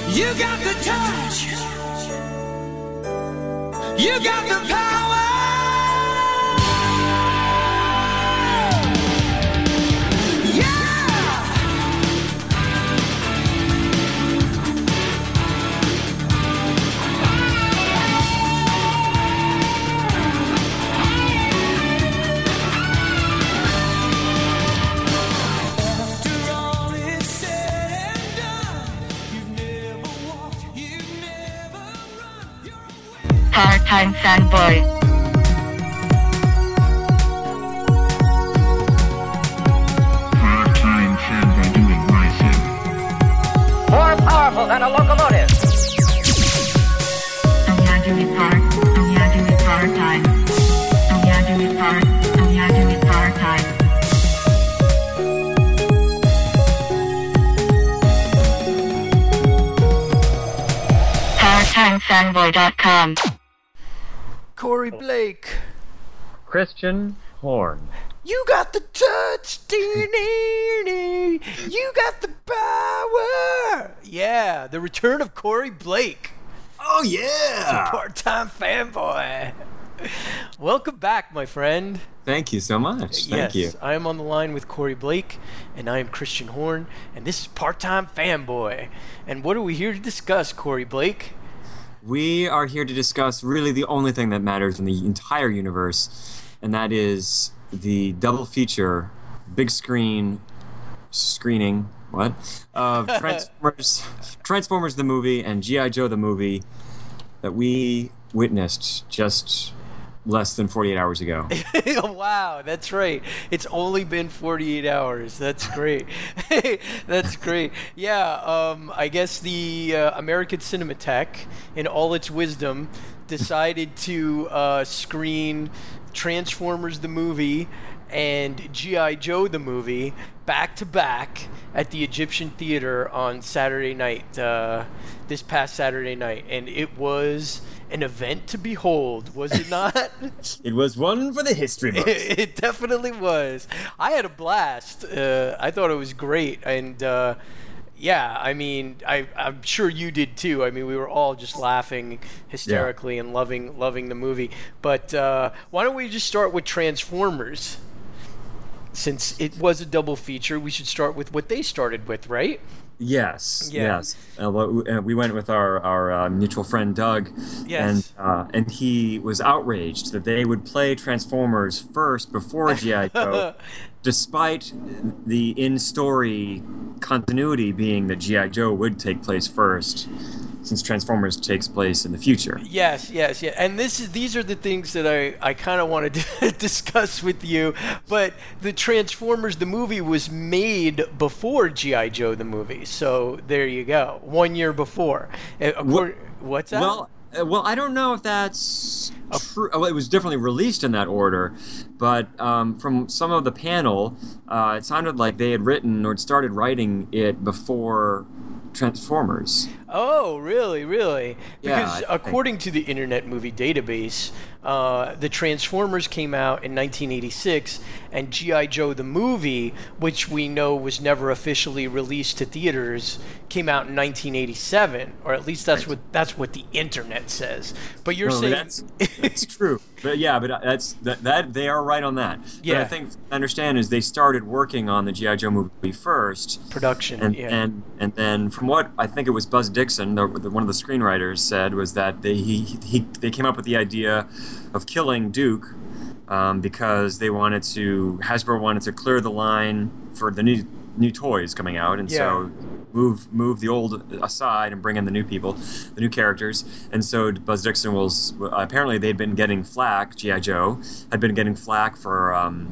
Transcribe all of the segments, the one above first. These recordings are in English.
You got the touch. You got the power. Yeah. After all is said and done, you've never walked, you've never run. You're away. Part-time fanboy. Part-time fanboy doing my thing. More powerful than a locomotive. I'm not doing part. I'm not doing part-time. I'm not doing part. I'm not doing part-time. PartTimeFanboy.com. Corey Blake. Christian Horn. You got the touch, you got the power. Yeah, the return of Corey Blake, Oh yeah! part-time fanboy. Welcome back, my friend. Thank you so much. Thank you. I am on the line with Corey Blake, and I am Christian Horn, and this is Part-Time Fanboy. And what are we here to discuss, Corey Blake? We are here to discuss really the only thing that matters in the entire universe, and that is the double feature, big screening, of Transformers the movie and G.I. Joe the movie that we witnessed just less than 48 hours ago. Wow, that's right. It's only been 48 hours. That's great. That's great. Yeah, I guess the American Cinematheque, in all its wisdom, decided to screen Transformers the movie and G.I. Joe the movie back to back at the Egyptian Theater on Saturday night, this past Saturday night. And it was an event to behold, was it not? It was one for the history books. It definitely was. I had a blast. I thought it was great. And yeah, I mean, I'm sure you did too. I mean, we were all just laughing hysterically and loving the movie. But why don't we just start with Transformers? Since it was a double feature, we should start with what they started with, right? Yes, Yeah. yes. We went with our mutual friend Doug, Yes. and he was outraged that they would play Transformers first before G.I. Joe, despite the in-story continuity being that G.I. Joe would take place first, since Transformers takes place in the future. Yes. And these are the things that I kind of wanted to discuss with you. But the Transformers, the movie, was made before G.I. Joe, the movie. So there you go. 1 year before. What's that? Well, I don't know if that's true. Well, it was definitely released in that order, but from some of the panel, it sounded like they had written or started writing it before Transformers. Oh, really? Yeah, Because according to the Internet Movie Database, the Transformers came out in 1986, and G.I. Joe the movie, which we know was never officially released to theaters, came out in 1987, or at least that's what the Internet says. But you're saying that's true. But yeah, but that they are right on that. Yeah. But I think I understand is they started working on the G.I. Joe movie first. production. And then from what I think it was Buzz Dixon, one of the screenwriters, said was that they came up with the idea of killing Duke because Hasbro wanted to clear the line for the new toys coming out, and so move the old aside and bring in the new people, the new characters. And so Buzz Dixon was apparently they'd been getting flack. G.I. Joe had been getting flack for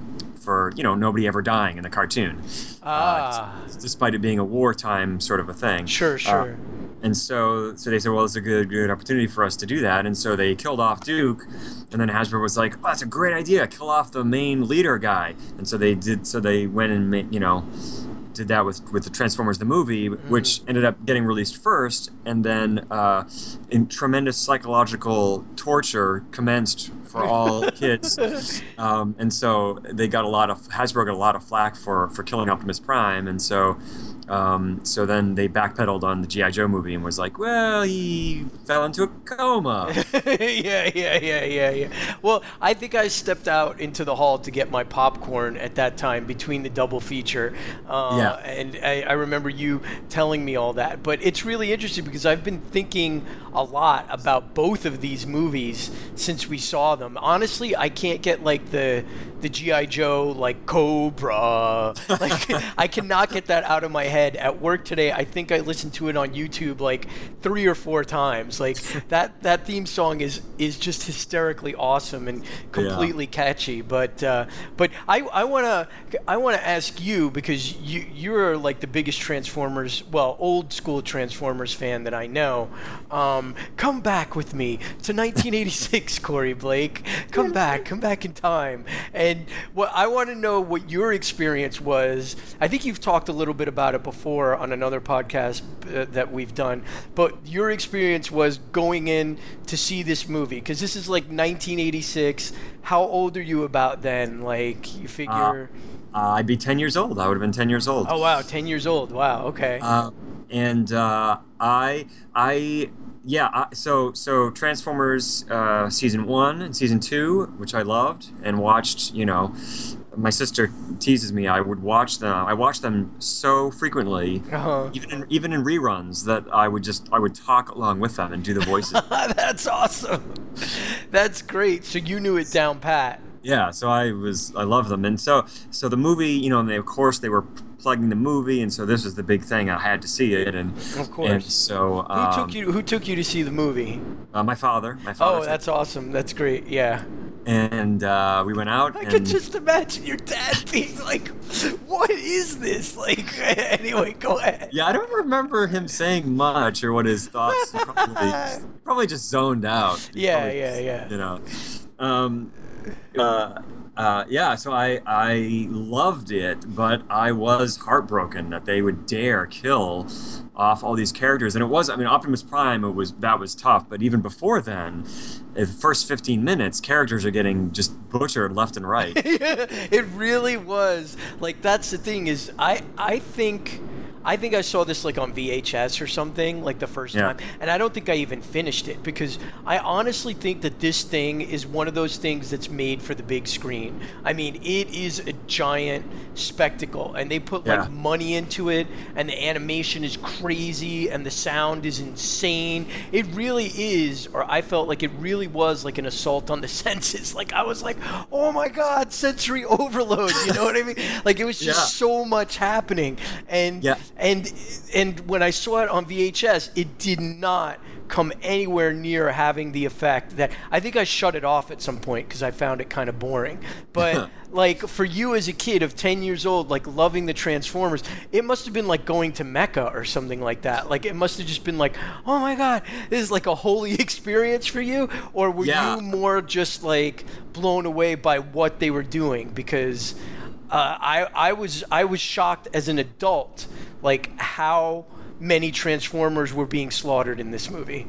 nobody ever dying in the cartoon, despite it being a wartime sort of a thing. Sure. And so they said, well, it's a good opportunity for us to do that. And so they killed off Duke, and then Hasbro was like, oh, that's a great idea, kill off the main leader guy. And so they went and did that with the Transformers the movie, which ended up getting released first, and then in tremendous psychological torture commenced for all kids, and so Hasbro got a lot of flack for killing Optimus Prime, and so So then they backpedaled on the G.I. Joe movie and was like, well, he fell into a coma. Yeah. Well, I think I stepped out into the hall to get my popcorn at that time between the double feature. Yeah. And I remember you telling me all that. But it's really interesting because I've been thinking a lot about both of these movies since we saw them. Honestly, I can't get like the G.I. Joe, like Cobra. Like, I cannot get that out of my head. At work today, I think I listened to it on YouTube like 3 or 4 times. Like that theme song is just hysterically awesome and completely catchy. But I wanna ask you, because you're like the biggest Transformers, well, old school Transformers fan that I know. Come back with me to 1986, Corey Blake. Come back in time. And what I want to know what your experience was. I think you've talked a little bit about it before on another podcast that we've done, but your experience was going in to see this movie, because this is like 1986. How old are you about then? Like, you figure... I'd be 10 years old. I would have been 10 years old. Oh, wow, 10 years old. Wow, okay. So Transformers season 1 and season 2, which I loved and watched. You know, my sister teases me. I would watch them. I watched them so frequently, even in reruns, that I would talk along with them and do the voices. That's awesome. That's great. So you knew it down pat. Yeah, so I love them, and so the movie, you know, and of course they were plugging the movie, and so this was the big thing. I had to see it, and of course. And so who took you to see the movie? My father. Oh, that's awesome. That's great. Yeah. And we went out. I could just imagine your dad being like, "What is this?" Like, anyway, go ahead. Yeah, I don't remember him saying much or what his thoughts. He probably just zoned out. Yeah. You know. So I loved it, but I was heartbroken that they would dare kill off all these characters. And it was, I mean, Optimus Prime, that was tough, but even before then, in the first 15 minutes, characters are getting just butchered left and right. It really was. Like, that's the thing is, I think I saw this like on VHS or something, like the first time, and I don't think I even finished it, because I honestly think that this thing is one of those things that's made for the big screen. I mean, it is a giant spectacle, and they put like money into it, and the animation is crazy, and the sound is insane. It really is, or I felt like it really was like an assault on the senses. Like, I was like, oh my God, sensory overload, you know what I mean? Like, it was just so much happening, and when I saw it on VHS, it did not come anywhere near having the effect that I think I shut it off at some point because I found it kind of boring. But like, for you as a kid of 10 years old, like loving the Transformers, it must have been like going to Mecca or something like that. Like, it must have just been like, oh my God, this is like a holy experience for you. Or were you more just like blown away by what they were doing? Because I was shocked as an adult, like how many Transformers were being slaughtered in this movie.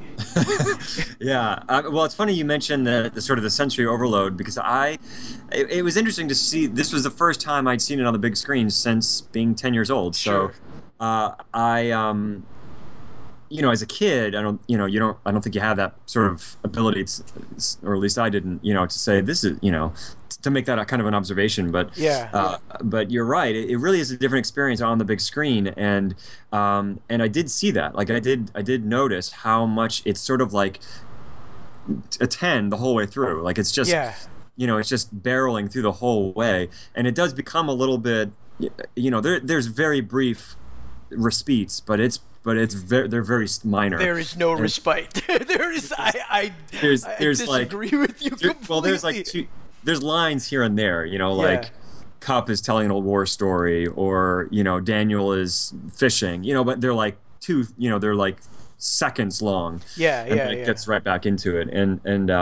Well, it's funny you mentioned the sort of the sensory overload, because it was interesting to see. This was the first time I'd seen it on the big screen since being 10 years old. Sure. So you know, as a kid, I don't think you have that sort of ability or at least I didn't, you know, to say this is, you know, to make that a kind of an observation. But but you're right. It really is a different experience on the big screen, and I did see that. Like, I did notice how much it's sort of like a 10 the whole way through. Like, it's just you know, it's just barreling through the whole way, and it does become a little bit, you know, there's very brief respites, but they're very minor. There is no respite. I disagree with you completely. Well, there's lines here and there, you know, like Cup is telling an old war story, or, you know, Daniel is fishing, you know, but they're like they're like seconds long. It gets right back into it, and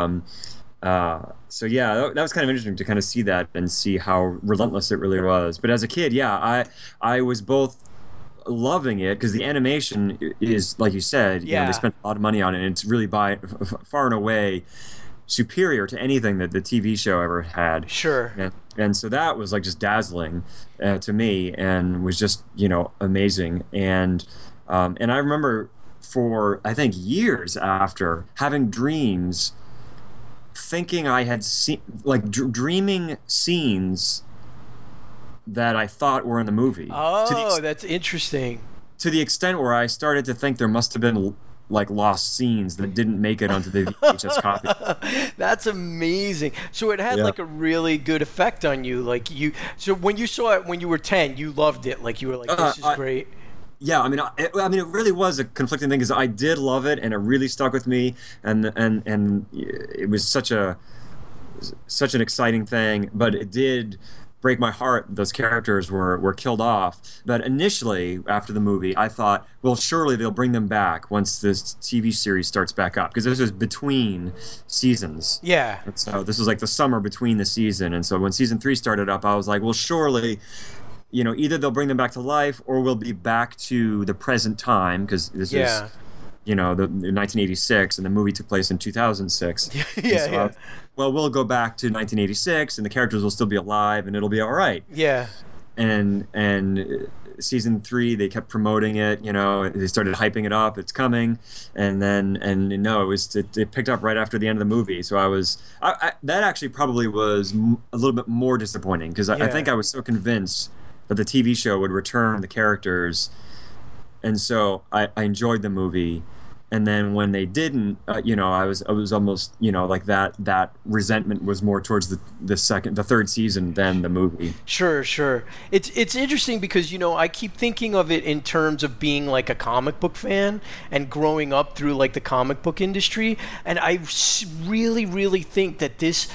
so that was kind of interesting to kind of see that and see how relentless it really was. But as a kid, I was both loving it because the animation is, like you said, you know, they spent a lot of money on it, and it's really by far and away superior to anything that the TV show ever had. Sure. And so that was like just dazzling to me, and was just amazing. And I remember for I think years after having dreams, thinking I had seen like dreaming scenes that I thought were in the movie. Oh, that's interesting. To the extent where I started to think there must have been like lost scenes that didn't make it onto the VHS copy. That's amazing. So it had Yeah. like a really good effect on you. So when you saw it when you were 10, you loved it. Like you were like, this is great. Yeah, I mean, it really was a conflicting thing because I did love it, and it really stuck with me, and it was such an exciting thing, but it did break my heart. Those characters were killed off. But initially, after the movie, I thought, well, surely they'll bring them back once this TV series starts back up, because this was between seasons. Yeah. And so this was like the summer between the season, and so when season 3 started up, I was like, well, surely, either they'll bring them back to life, or we'll be back to the present time, because this is, the 1986, and the movie took place in 2006. Yeah. Well, we'll go back to 1986, and the characters will still be alive, and it'll be all right. Yeah. And season 3, they kept promoting it. They started hyping it up. It's coming, it picked up right after the end of the movie. So that actually probably was a little bit more disappointing, because I think I was so convinced that the TV show would return the characters, and so I enjoyed the movie. And then when they didn't, I was almost, like that resentment was more towards the third season than the movie. Sure. It's interesting because, I keep thinking of it in terms of being like a comic book fan and growing up through like the comic book industry. And I really, really think that this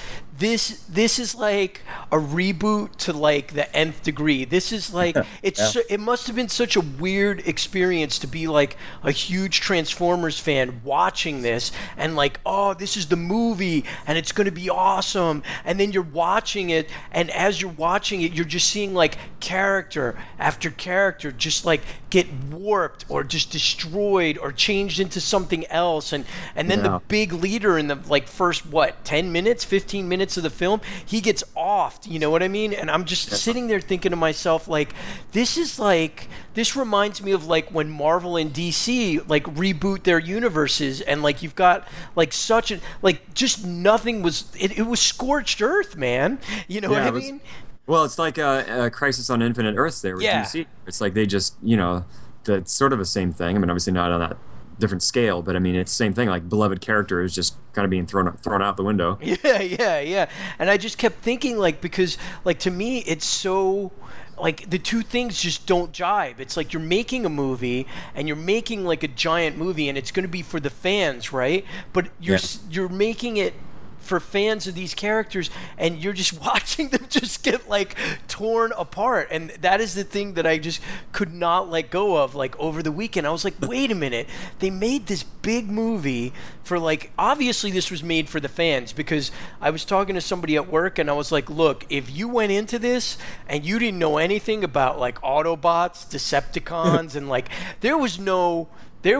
is like a reboot to like the nth degree. This is like it must have been such a weird experience to be like a huge Transformers fan watching this and like, oh, this is the movie and it's going to be awesome. And then you're watching it, and as you're watching it, you're just seeing like character after character just like get warped or just destroyed or changed into something else. And then the big leader in the like first 10 minutes, 15 minutes of the film, he gets offed, you know what I mean? And I'm just sitting there thinking to myself, like, this reminds me of like when Marvel and DC like reboot their universes, and like you've got like such a like just nothing was it was scorched earth, man. You know what I mean? Well, it's like a Crisis on Infinite Earths there with DC. It's like they just, that's sort of the same thing. I mean, obviously not on that different scale, but I mean, it's the same thing. Like beloved character is just kind of being thrown out the window. Yeah. And I just kept thinking, like, because like to me, it's so like the two things just don't jibe. It's like you're making a movie and you're making like a giant movie, and it's going to be for the fans, right? But you're making it for fans of these characters, and you're just watching them just get like torn apart. And that is the thing that I just could not let go of. Like over the weekend, I was like, wait a minute, they made this big movie for like, obviously this was made for the fans, because I was talking to somebody at work and I was like, look, if you went into this and you didn't know anything about like Autobots, Decepticons, and like there was no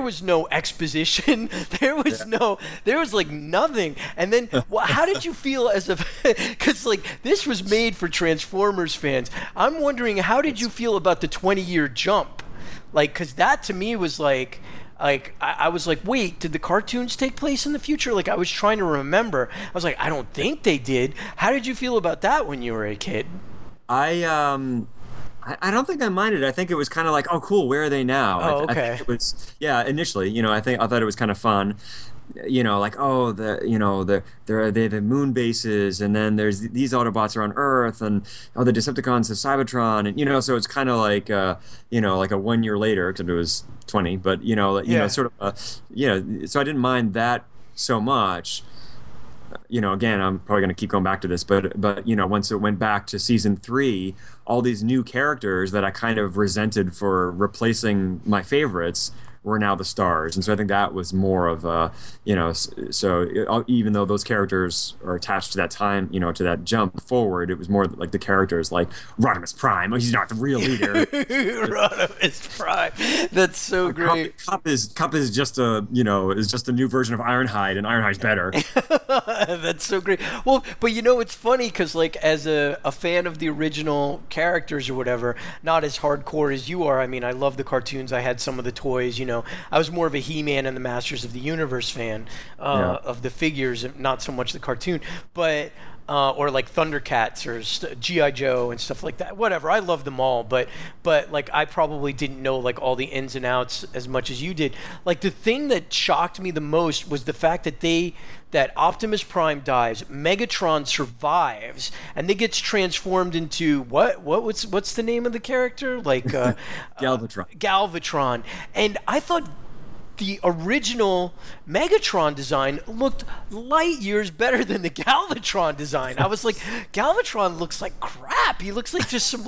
exposition. There was like nothing. And then, how did you feel because like this was made for Transformers fans. I'm wondering, how did you feel about the 20-year jump? Like, because that to me was like I was like, wait, did the cartoons take place in the future? Like I was trying to remember. I was like, I don't think they did. How did you feel about that when you were a kid? I don't think I minded. I think it was kind of like, oh, cool. Where are they now? Oh, okay. I think it was, initially, I thought it was kind of fun. Like, oh, they have moon bases, and then there's these Autobots are on Earth, and the Decepticons have Cybertron, and so it's kind of like like a 1 year later, except it was 20, but sort of so I didn't mind that so much. Again, I'm probably going to keep going back to this, but once it went back to season 3, all these new characters that I kind of resented for replacing my favorites were now the stars, and so I think that was more of a, even though those characters are attached to that time, to that jump forward, it was more like the characters like Rodimus Prime. He's not the real leader. Rodimus Prime. That's so great. Cup is just a new version of Ironhide, and Ironhide's better. That's so great. Well, but it's funny because like as a fan of the original characters or whatever, not as hardcore as you are. I mean, I love the cartoons. I had some of the toys. I was more of a He-Man and the Masters of the Universe fan of the figures, not so much the cartoon. But or like Thundercats or G.I. Joe and stuff like that. Whatever. I love them all, but like I probably didn't know like all the ins and outs as much as you did. Like the thing that shocked me the most was the fact that Optimus Prime dies, Megatron survives, and then gets transformed into what's the name of the character? Like Galvatron. Galvatron. And I thought the original Megatron design looked light years better than the Galvatron design. I was like, Galvatron looks like crap. He looks like just some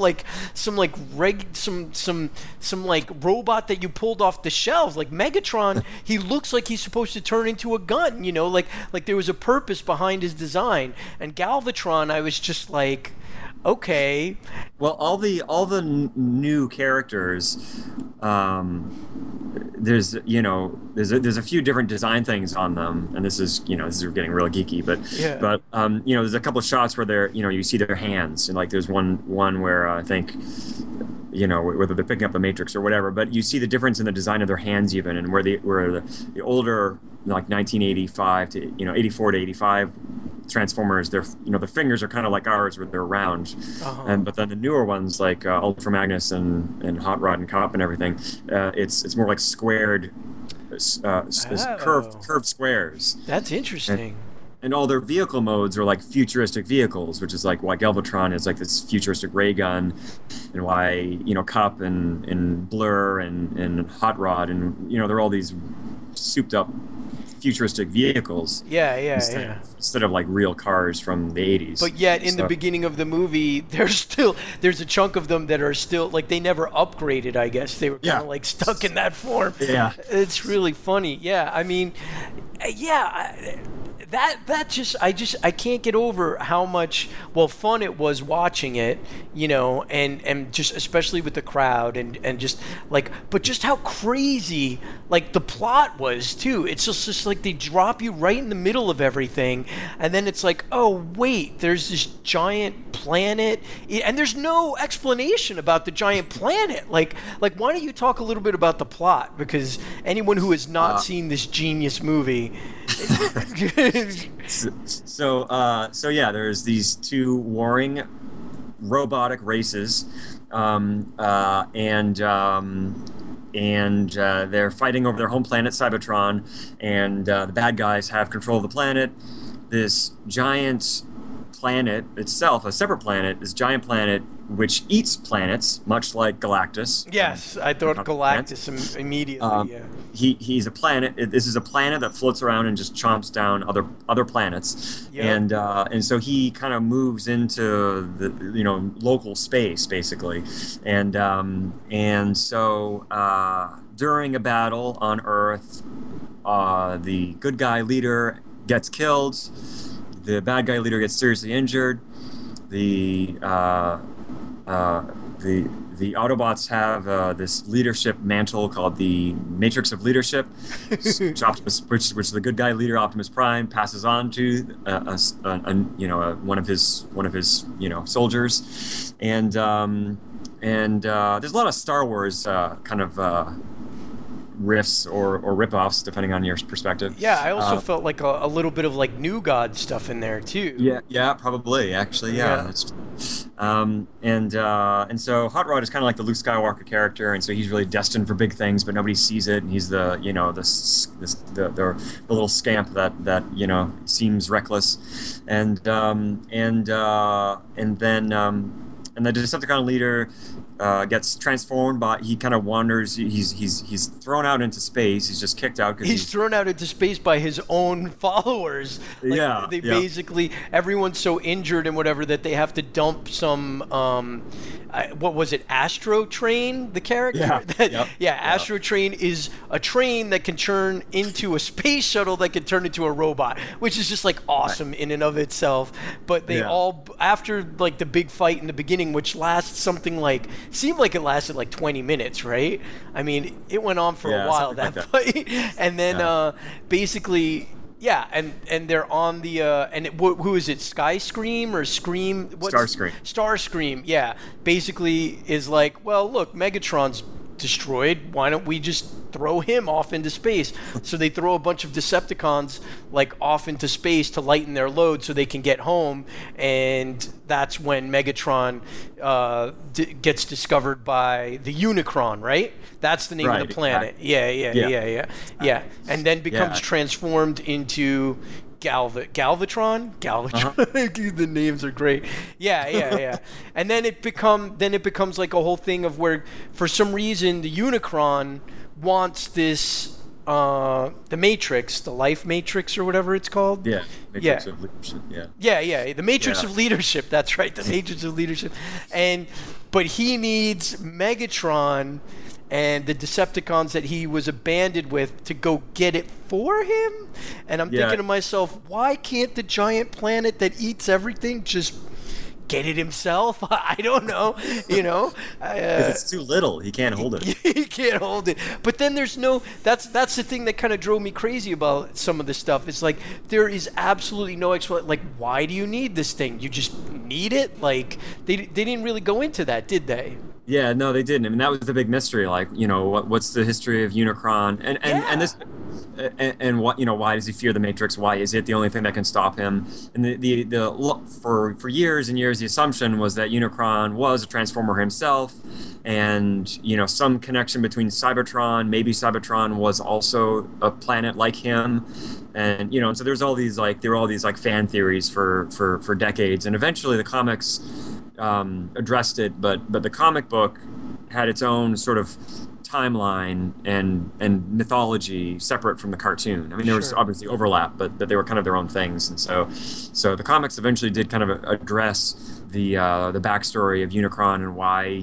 robot that you pulled off the shelves. Like Megatron, he looks like he's supposed to turn into a gun. Like there was a purpose behind his design. And Galvatron, I was just like, okay. Well, all the new characters, there's a few different design things on them, and this is getting real geeky, but there's a couple of shots where they're you see their hands, and like there's one where I think whether they're picking up the Matrix or whatever, but you see the difference in the design of their hands even, and where the older like 1985 to 84 to 85 Transformers, their the fingers are kind of like ours where they're round, but then the newer ones like Ultra Magnus and Hot Rod and Cop and everything, it's more like squared, curved squares. That's interesting. And all their vehicle modes are like futuristic vehicles, which is like why Galvatron is like this futuristic ray gun, and why Cop and Blur and Hot Rod and they're all these souped up futuristic vehicles. Instead of like real cars from the 80s. But yet in the beginning of the movie, there's a chunk of them that are still like they never upgraded. I guess they were kind of like stuck in that form. Yeah, it's really funny. Yeah, I mean, I can't get over how much fun it was watching it, and just especially with the crowd and just like, but just how crazy like the plot was too. It's just like they drop you right in the middle of everything, and then it's like, oh wait, there's this giant planet, and there's no explanation about the giant planet. Like why don't you talk a little bit about the plot, because anyone who has not seen this genius movie. So there's these two warring robotic races, and they're fighting over their home planet Cybertron, and the bad guys have control of the planet. This giant planet itself, a separate planet, this giant planet which eats planets, much like Galactus. Yes, I thought Galactus immediately. He's a planet. This is a planet that floats around and just chomps down other planets, and so he kind of moves into the local space basically, and so during a battle on Earth, the good guy leader gets killed. The bad guy leader gets seriously injured. The Autobots have this leadership mantle called the Matrix of Leadership, which the good guy leader Optimus Prime passes on to one of his soldiers, and there's a lot of Star Wars kind of riffs or rip-offs depending on your perspective. Yeah, I also felt like a little bit of like New God stuff in there too. Yeah, probably actually. Yeah. That's, and so Hot Rod is kind of like the Luke Skywalker character, and so he's really destined for big things, but nobody sees it, and he's the the little scamp that seems reckless, and then the Decepticon leader gets transformed, but he kind of wanders. He's thrown out into space. He's just kicked out. He's thrown out into space by his own followers. Basically, everyone's so injured and whatever that they have to dump some what was it, Astro Train, the character? Yeah. Yep. Astro Train is a train that can turn into a space shuttle that can turn into a robot, which is just like awesome in and of itself. But they all, after like the big fight in the beginning, which lasts something like, seemed like it lasted like 20 minutes, right? I mean, it went on for a while, that fight. And then basically... Yeah, and they're on the who is it? Skyscream or Scream? Starscream. Starscream. Yeah, basically is like, well, look, Megatron's destroyed. Why don't we just throw him off into space? So they throw a bunch of Decepticons like off into space to lighten their load so they can get home, and that's when Megatron gets discovered by the Unicron, right? That's the name of the planet. Yeah. And then becomes transformed into Galvatron. The names are great. Yeah. And then it becomes like a whole thing of where, for some reason, the Unicron wants this the Matrix, the Life Matrix or whatever it's called. Yeah. Matrix of leadership. Yeah. The Matrix of leadership. That's right. The Matrix of leadership. But he needs Megatron and the Decepticons that he was abandoned with to go get it for him. And I'm thinking to myself, why can't the giant planet that eats everything just get it himself? I don't know, because it's too little. He can't hold it. He can't hold it. But then there's no. That's the thing that kind of drove me crazy about some of this stuff. It's like there is absolutely no explanation. Like, why do you need this thing? You just need it. Like they didn't really go into that, did they? Yeah, no, they didn't. I mean, that was the big mystery. Like, what's the history of Unicron, and this, and what, why does he fear the Matrix? Why is it the only thing that can stop him? And for years and years, the assumption was that Unicron was a Transformer himself, and some connection between Cybertron. Maybe Cybertron was also a planet like him, and so there were all these fan theories for decades, and eventually the comics addressed it, but the comic book had its own sort of timeline and mythology separate from the cartoon. I mean, there was obviously overlap, but they were kind of their own things. And so the comics eventually did kind of address the backstory of Unicron and why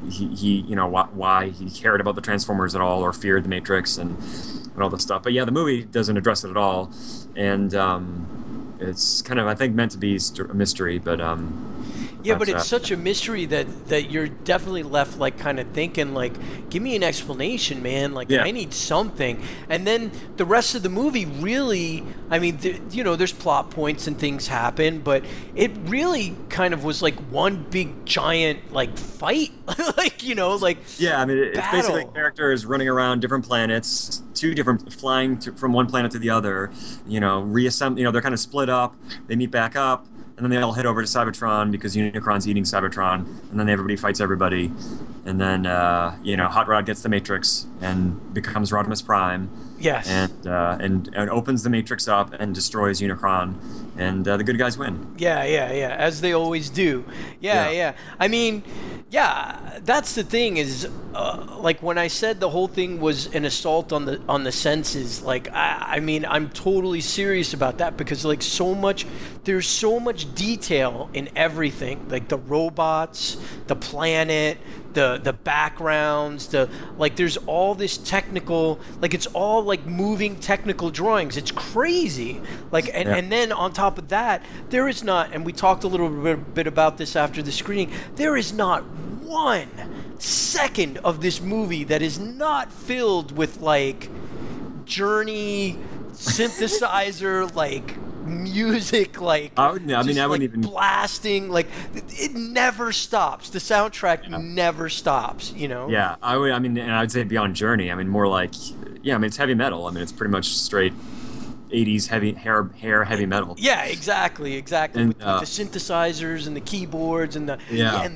why he cared about the Transformers at all or feared the Matrix and all this stuff. But yeah, the movie doesn't address it at all, and it's kind of, I think, meant to be a mystery, but yeah, but it's such a mystery that you're definitely left like kind of thinking like, give me an explanation, man. Like I need something. And then the rest of the movie really, I mean, there's plot points and things happen, but it really kind of was like one big giant like fight, yeah. I mean, it's basically characters running around different planets, flying from one planet to the other. Reassemble. They're kind of split up. They meet back up. And then they all head over to Cybertron because Unicron's eating Cybertron. And then everybody fights everybody. And then, Hot Rod gets the Matrix and becomes Rodimus Prime. Yes. And opens the Matrix up and destroys Unicron. And the good guys win. Yeah. As they always do. Yeah. I mean, that's the thing is, like when I said the whole thing was an assault on the senses, like, I mean, I'm totally serious about that because like there's so much detail in everything, like the robots, the planet, the backgrounds, there's all this technical, like it's all like moving technical drawings. It's crazy. Like, and then on top of that, there is not, and we talked a little bit about this after the screening, there is not 1 second of this movie that is not filled with like journey synthesizer, like music, like I wouldn't even blasting, like it never stops. The soundtrack never stops, Yeah, I'd say beyond Journey. I mean, more like, it's heavy metal. I mean, it's pretty much straight 80s heavy metal. Yeah, exactly. And, with the synthesizers and the keyboards and the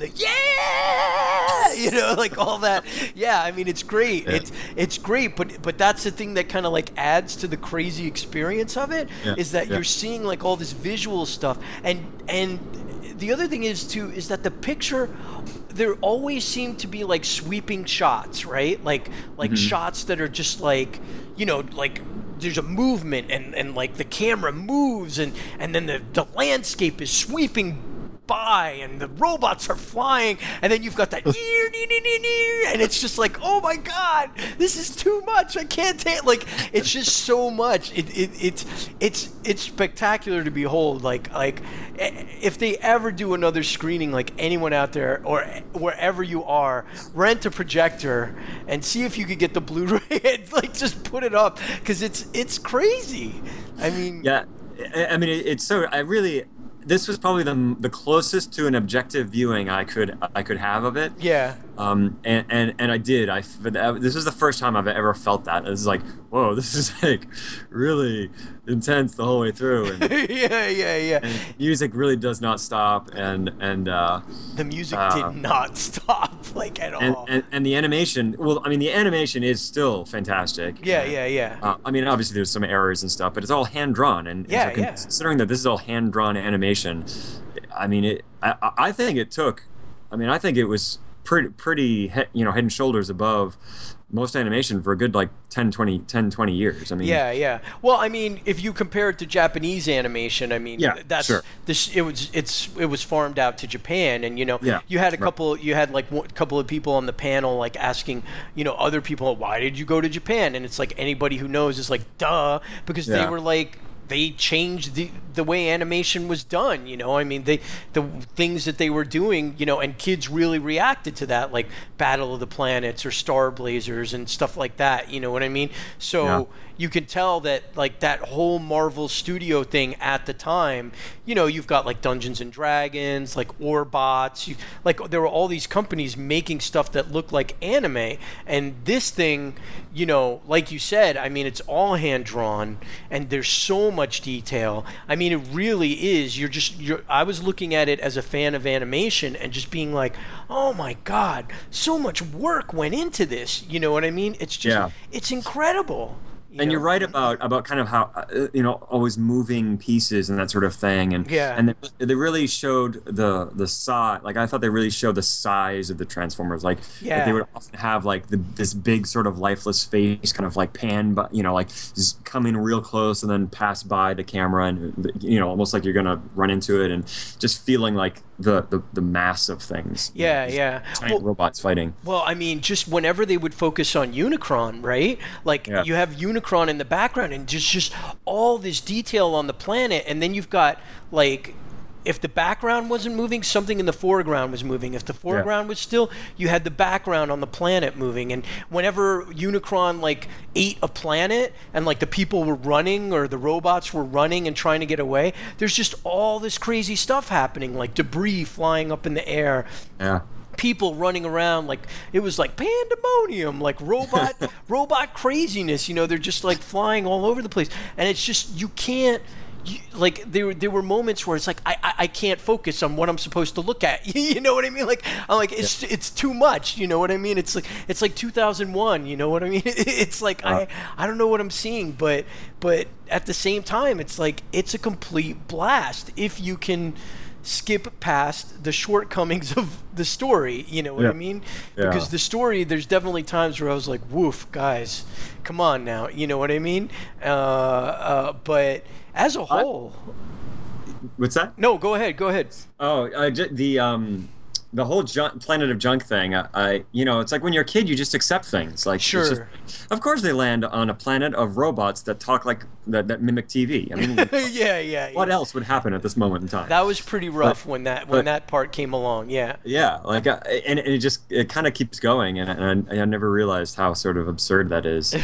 like all that. Yeah, I mean, it's great. Yeah. It's great, but that's the thing that kind of like adds to the crazy experience of it, is that you're seeing like all this visual stuff, and the other thing is that the picture, there always seem to be like sweeping shots, right? Like shots that are just like, like there's a movement and like the camera moves and then the landscape is sweeping by and the robots are flying, and then you've got that and it's just like, oh my god, this is too much. I can't take, like, it's just so much. It's spectacular to behold. Like if they ever do another screening, like anyone out there or wherever you are, rent a projector and see if you could get the Blu-ray and like just put it up, because it's crazy. I mean, Yeah, I mean, it's so. I really. This was probably the closest to an objective viewing I could have of it. yeah. And I did. This is the first time I've ever felt that. It's like, whoa, this is like really intense the whole way through. And, yeah. and music really does not stop. And The music did not stop, like, at all. and the animation. Well, I mean, the animation is still fantastic. Yeah. I mean, obviously there's some errors and stuff, but it's all hand drawn. And Yeah, so considering that this is all hand drawn animation, I mean, I think it took. I mean, I think it was pretty head and shoulders above most animation for a good like 10 20 years. I mean, Yeah. Well, I mean, if you compare it to Japanese animation, I mean, Yeah, that's sure. it was farmed out to Japan, and Yeah, you had a right. couple, you had like a couple of people on the panel like asking, other people, why did you go to Japan? And it's like anybody who knows is like, duh, because they Yeah. were like, they changed the way animation was done. I mean, the things that they were doing, and kids really reacted to that, like Battle of the Planets or Star Blazers and stuff like that. You know what I mean? So Yeah. you can tell that, like, that whole Marvel Studio thing at the time, you've got like Dungeons and Dragons, like Orbots, like there were all these companies making stuff that looked like anime, and this thing, like you said, I mean, it's all hand drawn, and there's so much detail. I mean, it really is. I was looking at it as a fan of animation and just being like, oh my god, so much work went into this. You know what I mean? It's just, Yeah. it's incredible. And you're right about kind of how always moving pieces and that sort of thing, and Yeah. and they really showed the size. Like, I thought they really showed the size of the Transformers. Like Yeah. they would often have like this big sort of lifeless face kind of like pan, but like just come in real close and then pass by the camera, and almost like you're gonna run into it, and just feeling like the mass of things. Yeah. Giant robots fighting. Well, I mean, just whenever they would focus on Unicron, right? Like, Yeah. you have Unicron in the background, and just all this detail on the planet, and then you've got, like, if the background wasn't moving, something in the foreground was moving. If the foreground was still, you had the background on the planet moving. And whenever Unicron, like, ate a planet, and, like, the people were running, or the robots were running and trying to get away, there's just all this crazy stuff happening, like debris flying up in the air, Yeah. people running around, like it was like pandemonium, like robot craziness. They're just like flying all over the place, and it's just, you can't. Like, there were moments where it's like I can't focus on what I'm supposed to look at. You know what I mean? Like, I'm like, it's too much. You know what I mean? It's like 2001. You know what I mean? It's like I don't know what I'm seeing, but at the same time, it's like, it's a complete blast if you can skip past the shortcomings of the story. You know what I mean? Yeah. Because the story, there's definitely times where I was like, woof, guys, come on now. You know what I mean? But as a whole, What's that? no, go ahead. Oh, the whole Planet of Junk thing. It's like when you're a kid, you just accept things. Like, it's Sure. just, of course, they land on a planet of robots that talk like that mimic TV. I mean, yeah. what else would happen at this moment in time? That was pretty rough when that part came along. Yeah. Yeah, like, and it kind of keeps going, and I never realized how sort of absurd that is.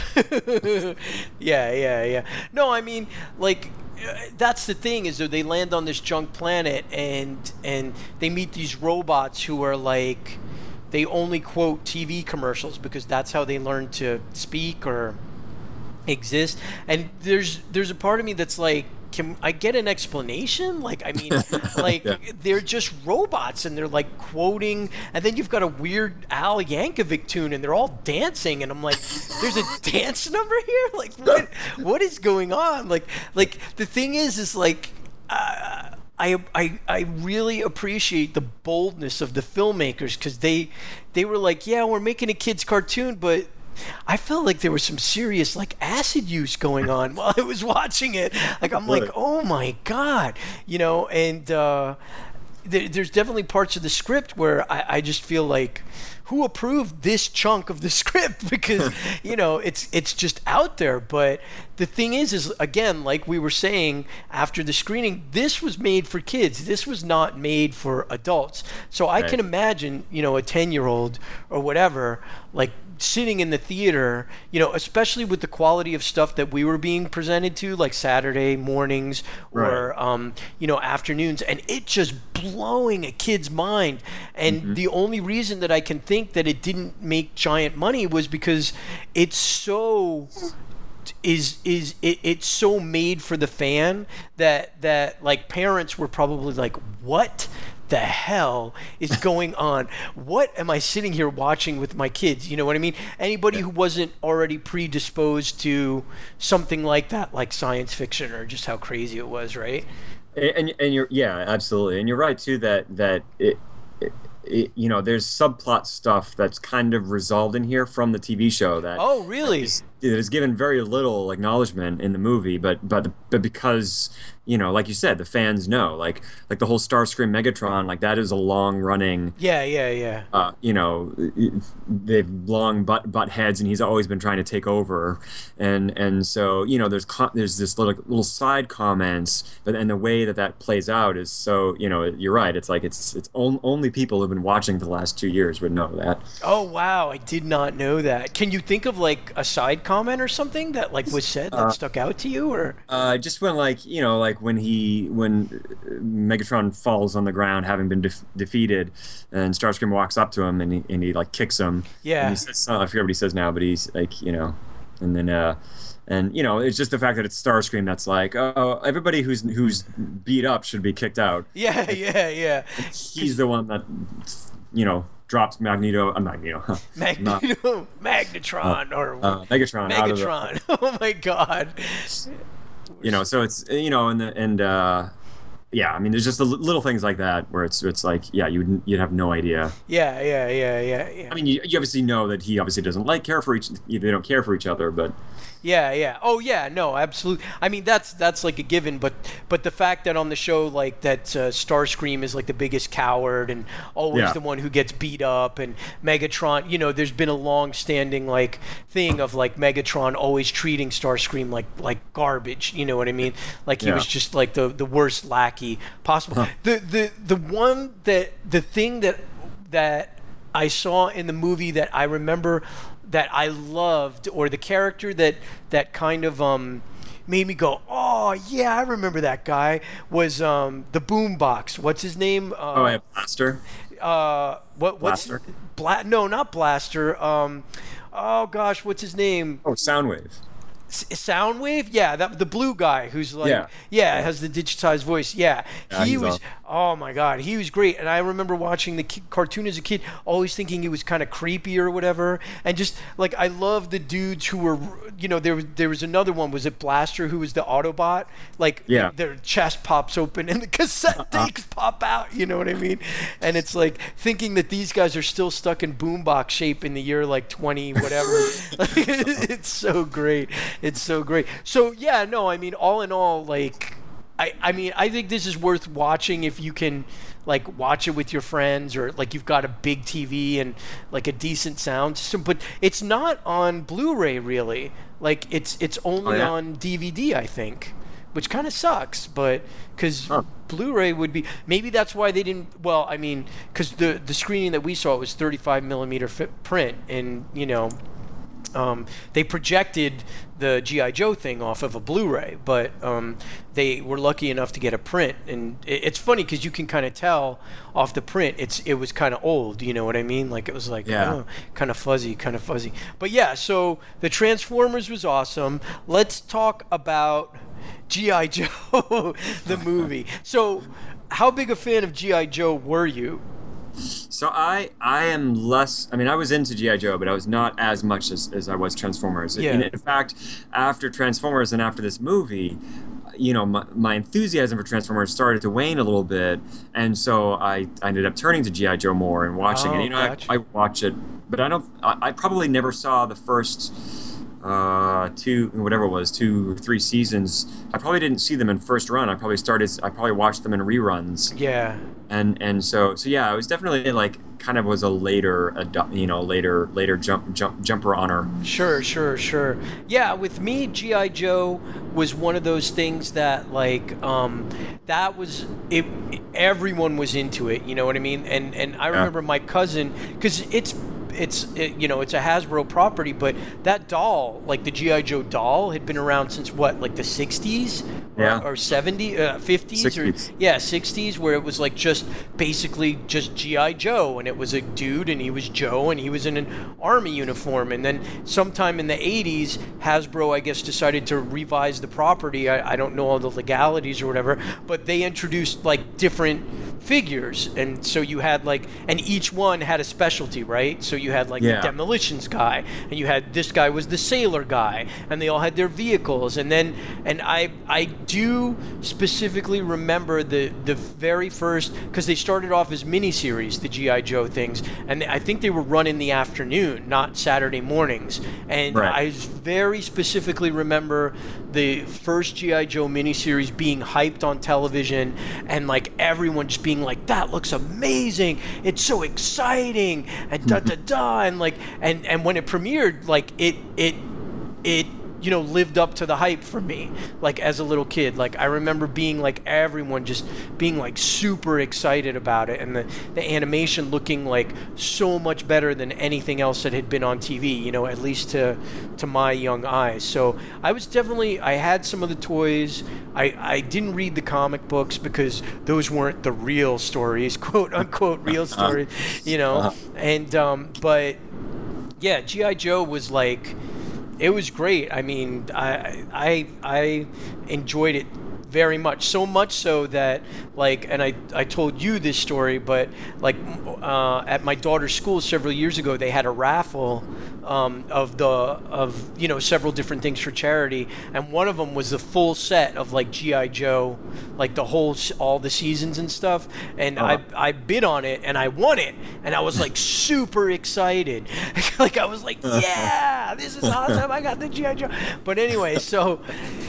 Yeah. No, I mean, like, that's the thing, is that they land on this junk planet, and they meet these robots who are like, they only quote TV commercials because that's how they learn to speak or exist. And there's a part of me that's like, can I get an explanation? Like, I mean, like, Yeah. they're just robots, and they're like quoting, and then you've got a weird Al Yankovic tune, and they're all dancing, and I'm like, there's a dance number here? Like, what is going on? Like the thing is like, I really appreciate the boldness of the filmmakers, because they were like, yeah, we're making a kid's cartoon, but I felt like there was some serious, like, acid use going on while I was watching it. Like, I'm like, oh my god, and there's definitely parts of the script where I just feel like, who approved this chunk of the script? Because it's just out there. But the thing is again, like we were saying after the screening, this was made for kids. This was not made for adults. So I can imagine, a 10-year-old or whatever, like sitting in the theater, especially with the quality of stuff that we were being presented to, like Saturday mornings or afternoons, and it just blowing a kid's mind. And the only reason that I can think that it didn't make giant money was because it's so it's so made for the fan that like parents were probably like, what the hell is going on? What am I sitting here watching with my kids? You know what I mean? Anybody who wasn't already predisposed to something like that, like science fiction, or just how crazy it was, right? And you're absolutely, and you're right too that it there's subplot stuff that's kind of resolved in here from the TV show that it is given very little acknowledgement in the movie, but because like you said, the fans know, like the whole Starscream Megatron, like that is a long running they've long butt heads, and he's always been trying to take over, and so there's this little side comments, but and the way that plays out is so you're right, it's like it's only people who've been watching for the last 2 years would know that. Oh wow, I did not know that. Can you think of like a side comment or something that like was said that stuck out to you? Or just when when Megatron falls on the ground having been defeated, and Starscream walks up to him and he like kicks him. Yeah. And he says, I forget what he says now, but he's like, and then it's just the fact that it's Starscream that's like, oh, everybody who's beat up should be kicked out. Yeah. He's the one that drops Magnetron Megatron. Out of the, Oh my God. So it's I mean, there's just the little things like that where it's like, you'd have no idea. Yeah. I mean, you obviously know that he obviously doesn't they don't care for each other, but. Yeah. Oh yeah, no, absolutely. I mean, that's like a given, but the fact that on the show, like that Starscream is like the biggest coward and always the one who gets beat up, and Megatron, there's been a long-standing like thing of like Megatron always treating Starscream like garbage. You know what I mean? Like he was just like the worst lackey possible. The thing that I saw in the movie that I remember that I loved, or the character that kind of made me go, oh yeah, I remember that guy, was the Boombox. What's his name? Blaster. Blaster? No, not Blaster. Oh gosh, what's his name? Oh, Soundwave. Soundwave, the blue guy who's like, has the digitized voice. He was, oh my God, he was great. And I remember watching the cartoon as a kid, always thinking he was kind of creepy or whatever. And just like, I love the dudes who were, there was another one, was it Blaster, who was the Autobot? Like, their chest pops open and the cassette tapes pop out. You know what I mean? And it's like thinking that these guys are still stuck in boombox shape in the year like 20 whatever. It's so great. It's so great. So I mean, all in all, like, I mean, I think this is worth watching if you can, like, watch it with your friends, or like you've got a big TV and like a decent sound system. But it's not on Blu-ray really. Like, it's only on DVD, I think, which kind of sucks. But because Blu-ray would be, maybe that's why they didn't. Well, I mean, because the screening that we saw, it was 35 millimeter print, and they projected the G.I. Joe thing off of a Blu-ray, but they were lucky enough to get a print. And it's funny because you can kind of tell off the print it was kind of old, you know what I mean? Like, it was like kind of fuzzy. But so the Transformers was awesome. Let's talk about G.I. Joe, the movie. So how big a fan of G.I. Joe were you? So I am less. I mean, I was into G.I. Joe, but I was not as much as I was Transformers. Yeah. In fact, after Transformers and after this movie, my enthusiasm for Transformers started to wane a little bit, and so I ended up turning to G.I. Joe more and watching it. Gotcha. I watch it, but I probably never saw the first whatever it was, 2 or 3 seasons. I probably didn't see them in first run. I probably watched them in reruns. Yeah. And so yeah, it was definitely like kind of was a later jumper on her. Sure. Yeah, with me, G.I. Joe was one of those things that like that was it. Everyone was into it. You know what I mean? And I remember my cousin, because it's a Hasbro property, but that doll, like the G.I. Joe doll, had been around since what, like the 60s? Yeah. Or 70s, 50s? 60s. Or, yeah, 60s, where it was like basically just G.I. Joe, and it was a dude, and he was Joe, and he was in an army uniform. And then sometime in the 80s, Hasbro, I guess, decided to revise the property. I don't know all the legalities or whatever, but they introduced like different figures, and so you had like, and each one had a specialty, right? So you had like the demolitions guy, and you had this guy was the sailor guy, and they all had their vehicles. And I do specifically remember the very first, because they started off as miniseries, the G.I. Joe things, and I think they were run in the afternoon, not Saturday mornings. And I very specifically remember the first G.I. Joe miniseries being hyped on television, and like everyone just being like, that looks amazing, it's so exciting, and and like, and when it premiered, like it lived up to the hype for me, like as a little kid. Like I remember being like, everyone just being like super excited about it, and the animation looking like so much better than anything else that had been on TV, at least to my young eyes. So I had some of the toys. I didn't read the comic books because those weren't the real stories, quote unquote real stories, and but yeah, G.I. Joe was like, it was great. I mean, I enjoyed it very much, so much so that like, and I told you this story, but like at my daughter's school several years ago, they had a raffle of several different things for charity, and one of them was the full set of like G.I. Joe, like all the seasons and stuff, and I bid on it and I won it, and I was like super excited. Like I was like, yeah, this is awesome, I got the G.I. Joe. But anyway, so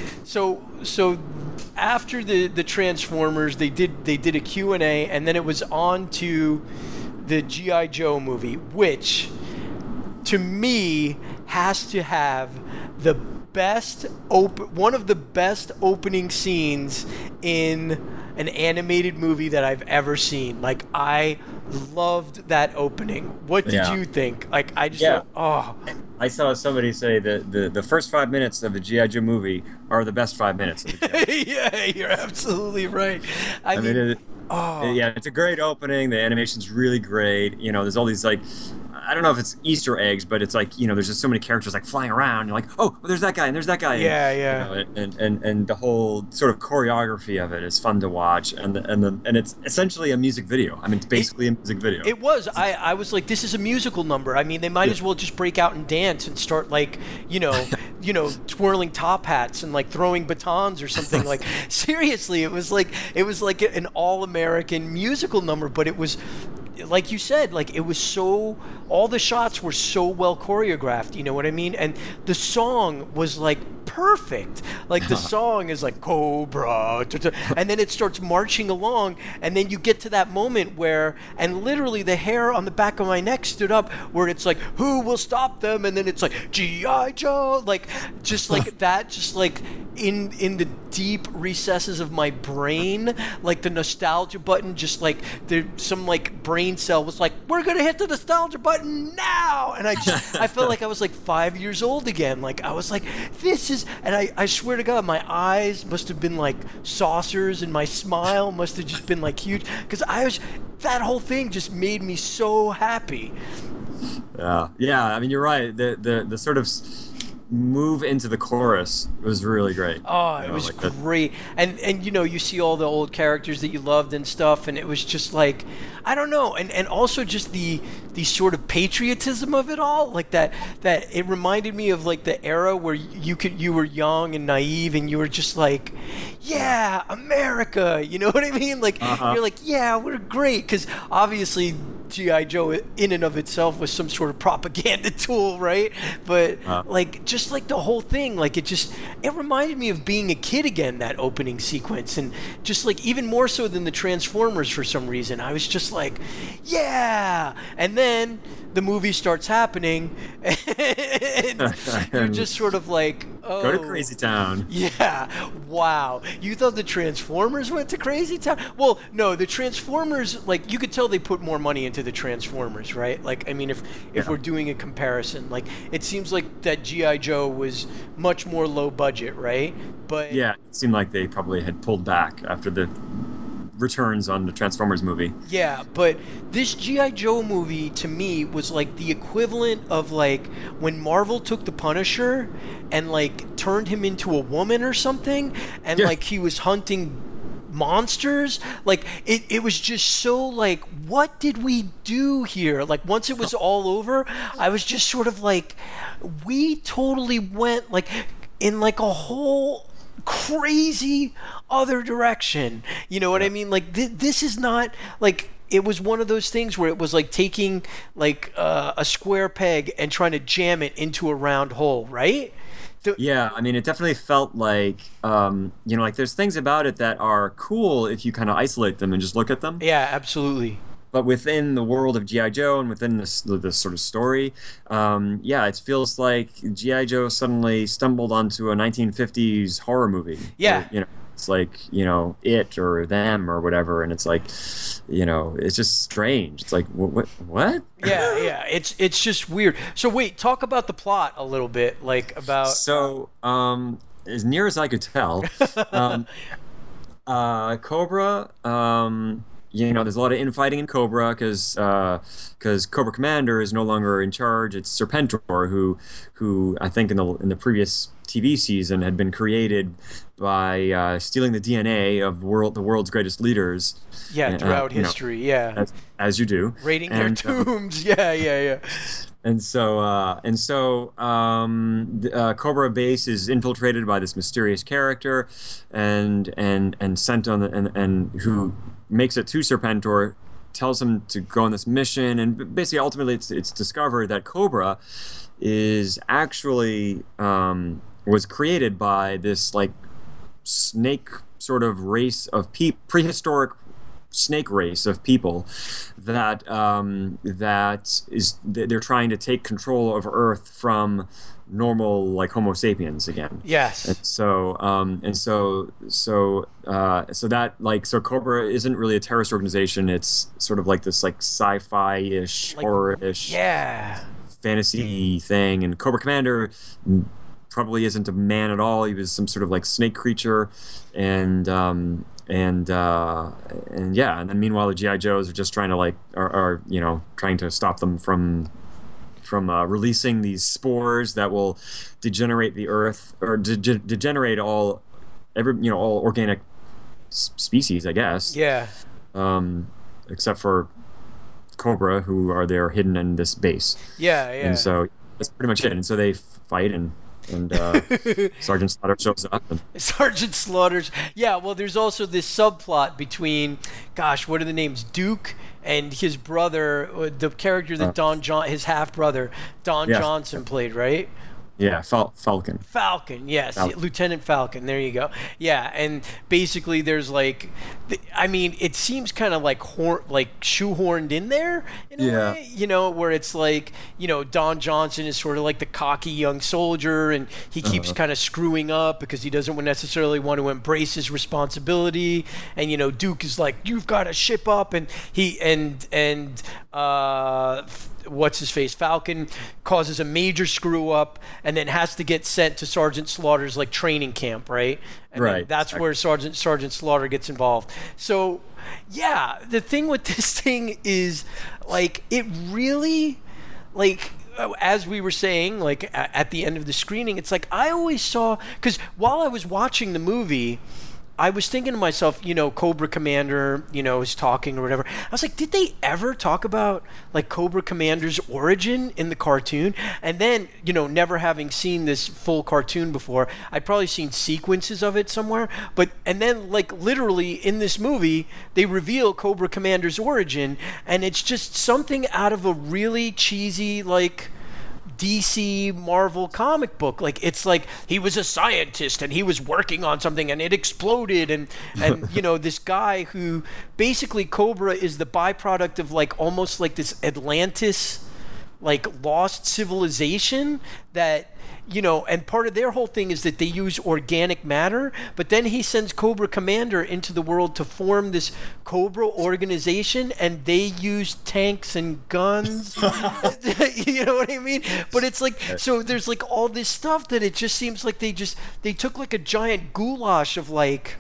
after the Transformers, they did a Q&A, and then it was on to the G.I. Joe movie, which to me has to have one of the best opening scenes in an animated movie that I've ever seen. Like I loved that opening. What did you think? Like I just I saw somebody say that the first 5 minutes of the G.I. Joe movie are the best 5 minutes of the G.I. Joe. Yeah, you're absolutely right. I mean, it's a great opening. The animation's really great. There's all these like, I don't know if it's Easter eggs, but it's like, there's just so many characters like flying around. You're like, oh, well, there's that guy and there's that guy. Yeah. And the whole sort of choreography of it is fun to watch, and it's essentially a music video. I mean, it's basically a music video. It was. I was like, this is a musical number. I mean, they might as well just break out and dance and start like, twirling top hats and like throwing batons or something. Like seriously, it was like an all-American musical number, but it was, like you said, like it was all the shots were so well choreographed, you know what I mean? And the song was like perfect. Like the song is like Cobra, and then it starts marching along, and then you get to that moment where, and literally the hair on the back of my neck stood up, where it's like, who will stop them? And then it's like G.I. Joe, like just like that, just like in the deep recesses of my brain, like the nostalgia button, just like some like brain cell was like, we're gonna hit the nostalgia button now, and I felt like I was like 5 years old again. Like I was like, this is, and I swear to God, my eyes must have been like saucers, and my smile must have just been like huge, because that whole thing just made me so happy. Yeah. I mean, you're right. The sort of move into the chorus was really great. Oh, it was like great. And you see all the old characters that you loved and stuff, and it was just like, I don't know, and also just the sort of patriotism of it all, like that it reminded me of like the era where you were young and naive, and you were just like, yeah, America, you know what I mean? Like you're like, yeah, we're great, because obviously GI Joe in and of itself was some sort of propaganda tool, right? But like just like the whole thing, like it reminded me of being a kid again, that opening sequence, and just like even more so than the Transformers for some reason. I was just like, yeah. And then the movie starts happening, and you're just sort of like, oh, Go to Crazy Town. yeah, wow. You thought the Transformers went to Crazy Town? Well, no, the Transformers, like, you could tell they put more money into the Transformers, right? Like, I mean, if we're doing a comparison, like, it seems like that G.I. Joe was much more low budget, right? But Yeah, it seemed like they probably had pulled back after the returns on the Transformers movie. yeah, but this G.I. Joe movie to me was like the equivalent of like when Marvel took the Punisher and like turned him into a woman or something, and Yeah. like he was hunting monsters. Like it was just so like, what did we do here? Like once it was all over, I was just sort of like, we totally went like in like a whole crazy other direction. You know what I mean? Like this is not like, it was one of those things where it was like taking like a square peg and trying to jam it into a round hole, right? Yeah, I mean, it definitely felt like, like there's things about it that are cool if you kind of isolate them and just look at them. Yeah, absolutely. But within the world of G.I. Joe and within this sort of story, it feels like G.I. Joe suddenly stumbled onto a 1950s horror movie. Yeah. Or, it's like, It or Them or whatever, and it's like, it's just strange. It's like, what? Yeah, it's just weird. So wait, talk about the plot a little bit, like about. So, as near as I could tell, Cobra, there's a lot of infighting in Cobra because Cobra Commander is no longer in charge. It's Serpentor, who I think in the previous TV season had been created by stealing the DNA of the world's greatest leaders. Yeah, throughout history. Yeah, as you do, raiding their tombs. Yeah. And so Cobra Base is infiltrated by this mysterious character, and sent on and who makes it to Serpentor, tells him to go on this mission, and basically ultimately it's discovered that Cobra is actually was created by this like snake sort of race of prehistoric snake race of people that they're trying to take control of Earth from normal like Homo sapiens again. Yes. And so Cobra isn't really a terrorist organization. It's sort of like this like sci-fi-ish, Like, horror-ish, Yeah. fantasy thing. And Cobra Commander probably isn't a man at all. He was some sort of like snake creature, and then meanwhile the GI Joes are just trying to like are trying to stop them from releasing these spores that will degenerate the Earth, or degenerate all organic species, I guess. Yeah. Except for Cobra, who are there hidden in this base. Yeah. And so that's pretty much it. And so they fight, and Sergeant Slaughter shows up. Sergeant Slaughter's. Yeah, well, there's also this subplot between, gosh, what are the names? Duke and his brother, the character that his half brother, Don Yeah. Johnson played, right? Yeah, Falcon. Falcon, yes, Falcon. Lieutenant Falcon. There you go. Yeah, and basically, there's like, it seems kind of like shoehorned in there in a Yeah. way, where it's like, Don Johnson is sort of like the cocky young soldier, and he keeps kind of screwing up because he doesn't necessarily want to embrace his responsibility, and Duke is like, you've got to ship up, and what's his face, Falcon causes a major screw up and then has to get sent to Sergeant Slaughter's like training camp, right? And then Right. that's where Sergeant Slaughter gets involved. So yeah, the thing with this thing is like, it really, like, as we were saying, like at the end of the screening, it's like I always saw, because while I was watching the movie, I was thinking to myself, Cobra Commander, is talking or whatever. I was like, did they ever talk about like Cobra Commander's origin in the cartoon? And then, never having seen this full cartoon before, I'd probably seen sequences of it somewhere. And then like literally in this movie, they reveal Cobra Commander's origin, and it's just something out of a really cheesy like DC Marvel comic book. Like it's like he was a scientist and he was working on something and it exploded, and this guy who basically Cobra is the byproduct of like almost like this Atlantis like lost civilization that and part of their whole thing is that they use organic matter, but then he sends Cobra Commander into the world to form this Cobra organization, and they use tanks and guns. You know what I mean? But it's like, so there's like all this stuff that it just seems like they took like a giant goulash of like,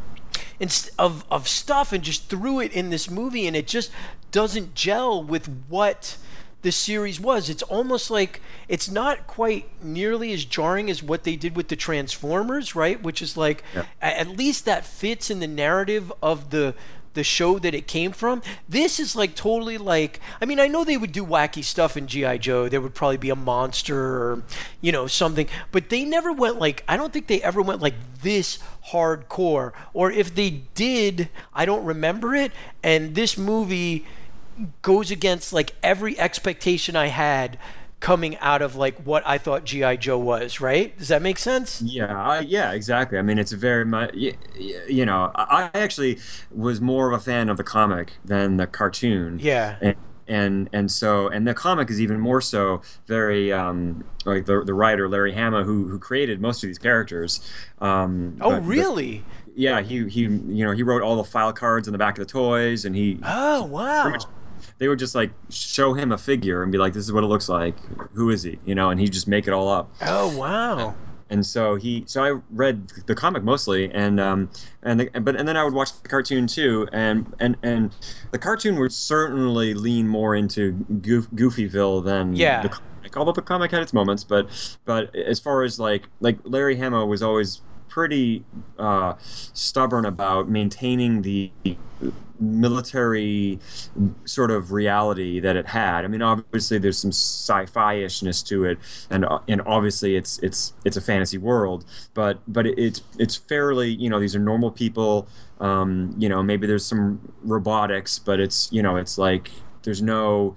of stuff and just threw it in this movie, and it just doesn't gel with what the series was. It's almost like it's not quite nearly as jarring as what they did with the Transformers, right? Which is like, at least that fits in the narrative of the show that it came from. This is like totally like, I mean, I know they would do wacky stuff in G.I. Joe. There would probably be a monster or, something, but they never went like, I don't think they ever went like this hardcore, or if they did, I don't remember it. And this movie goes against like every expectation I had coming out of like what I thought G.I. Joe was, right? Does that make sense? Yeah, exactly. I mean, it's a very much, I actually was more of a fan of the comic than the cartoon. Yeah. And the comic is even more so very like the writer Larry Hama who created most of these characters. Really? Yeah, he wrote all the file cards in the back of the toys, and he. Oh wow. They would just like show him a figure and be like, "This is what it looks like. Who is he?" And he'd just make it all up. Oh wow! And so I read the comic mostly, and then I would watch the cartoon too, and the cartoon would certainly lean more into Goofyville than the comic. Although the comic had its moments, but as far as like Larry Hama was always pretty stubborn about maintaining the military sort of reality that it had. I mean, obviously there's some sci-fi-ishness to it, and obviously it's a fantasy world, but it's fairly, these are normal people. Maybe there's some robotics, but it's like there's no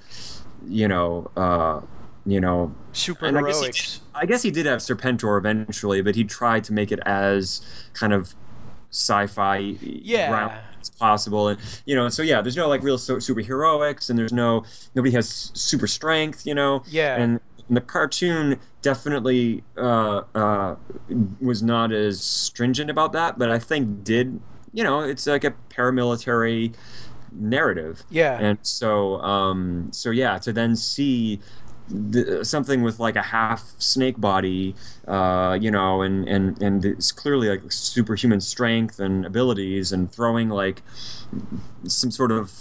super and heroics. I guess he did have Serpentor eventually, but he tried to make it as kind of sci-fi ground as possible, and there's no like real super heroics, and nobody has super strength, and the cartoon definitely was not as stringent about that, but I think it's like a paramilitary narrative, and to then see something with like a half snake body, and it's clearly like superhuman strength and abilities, and throwing like some sort of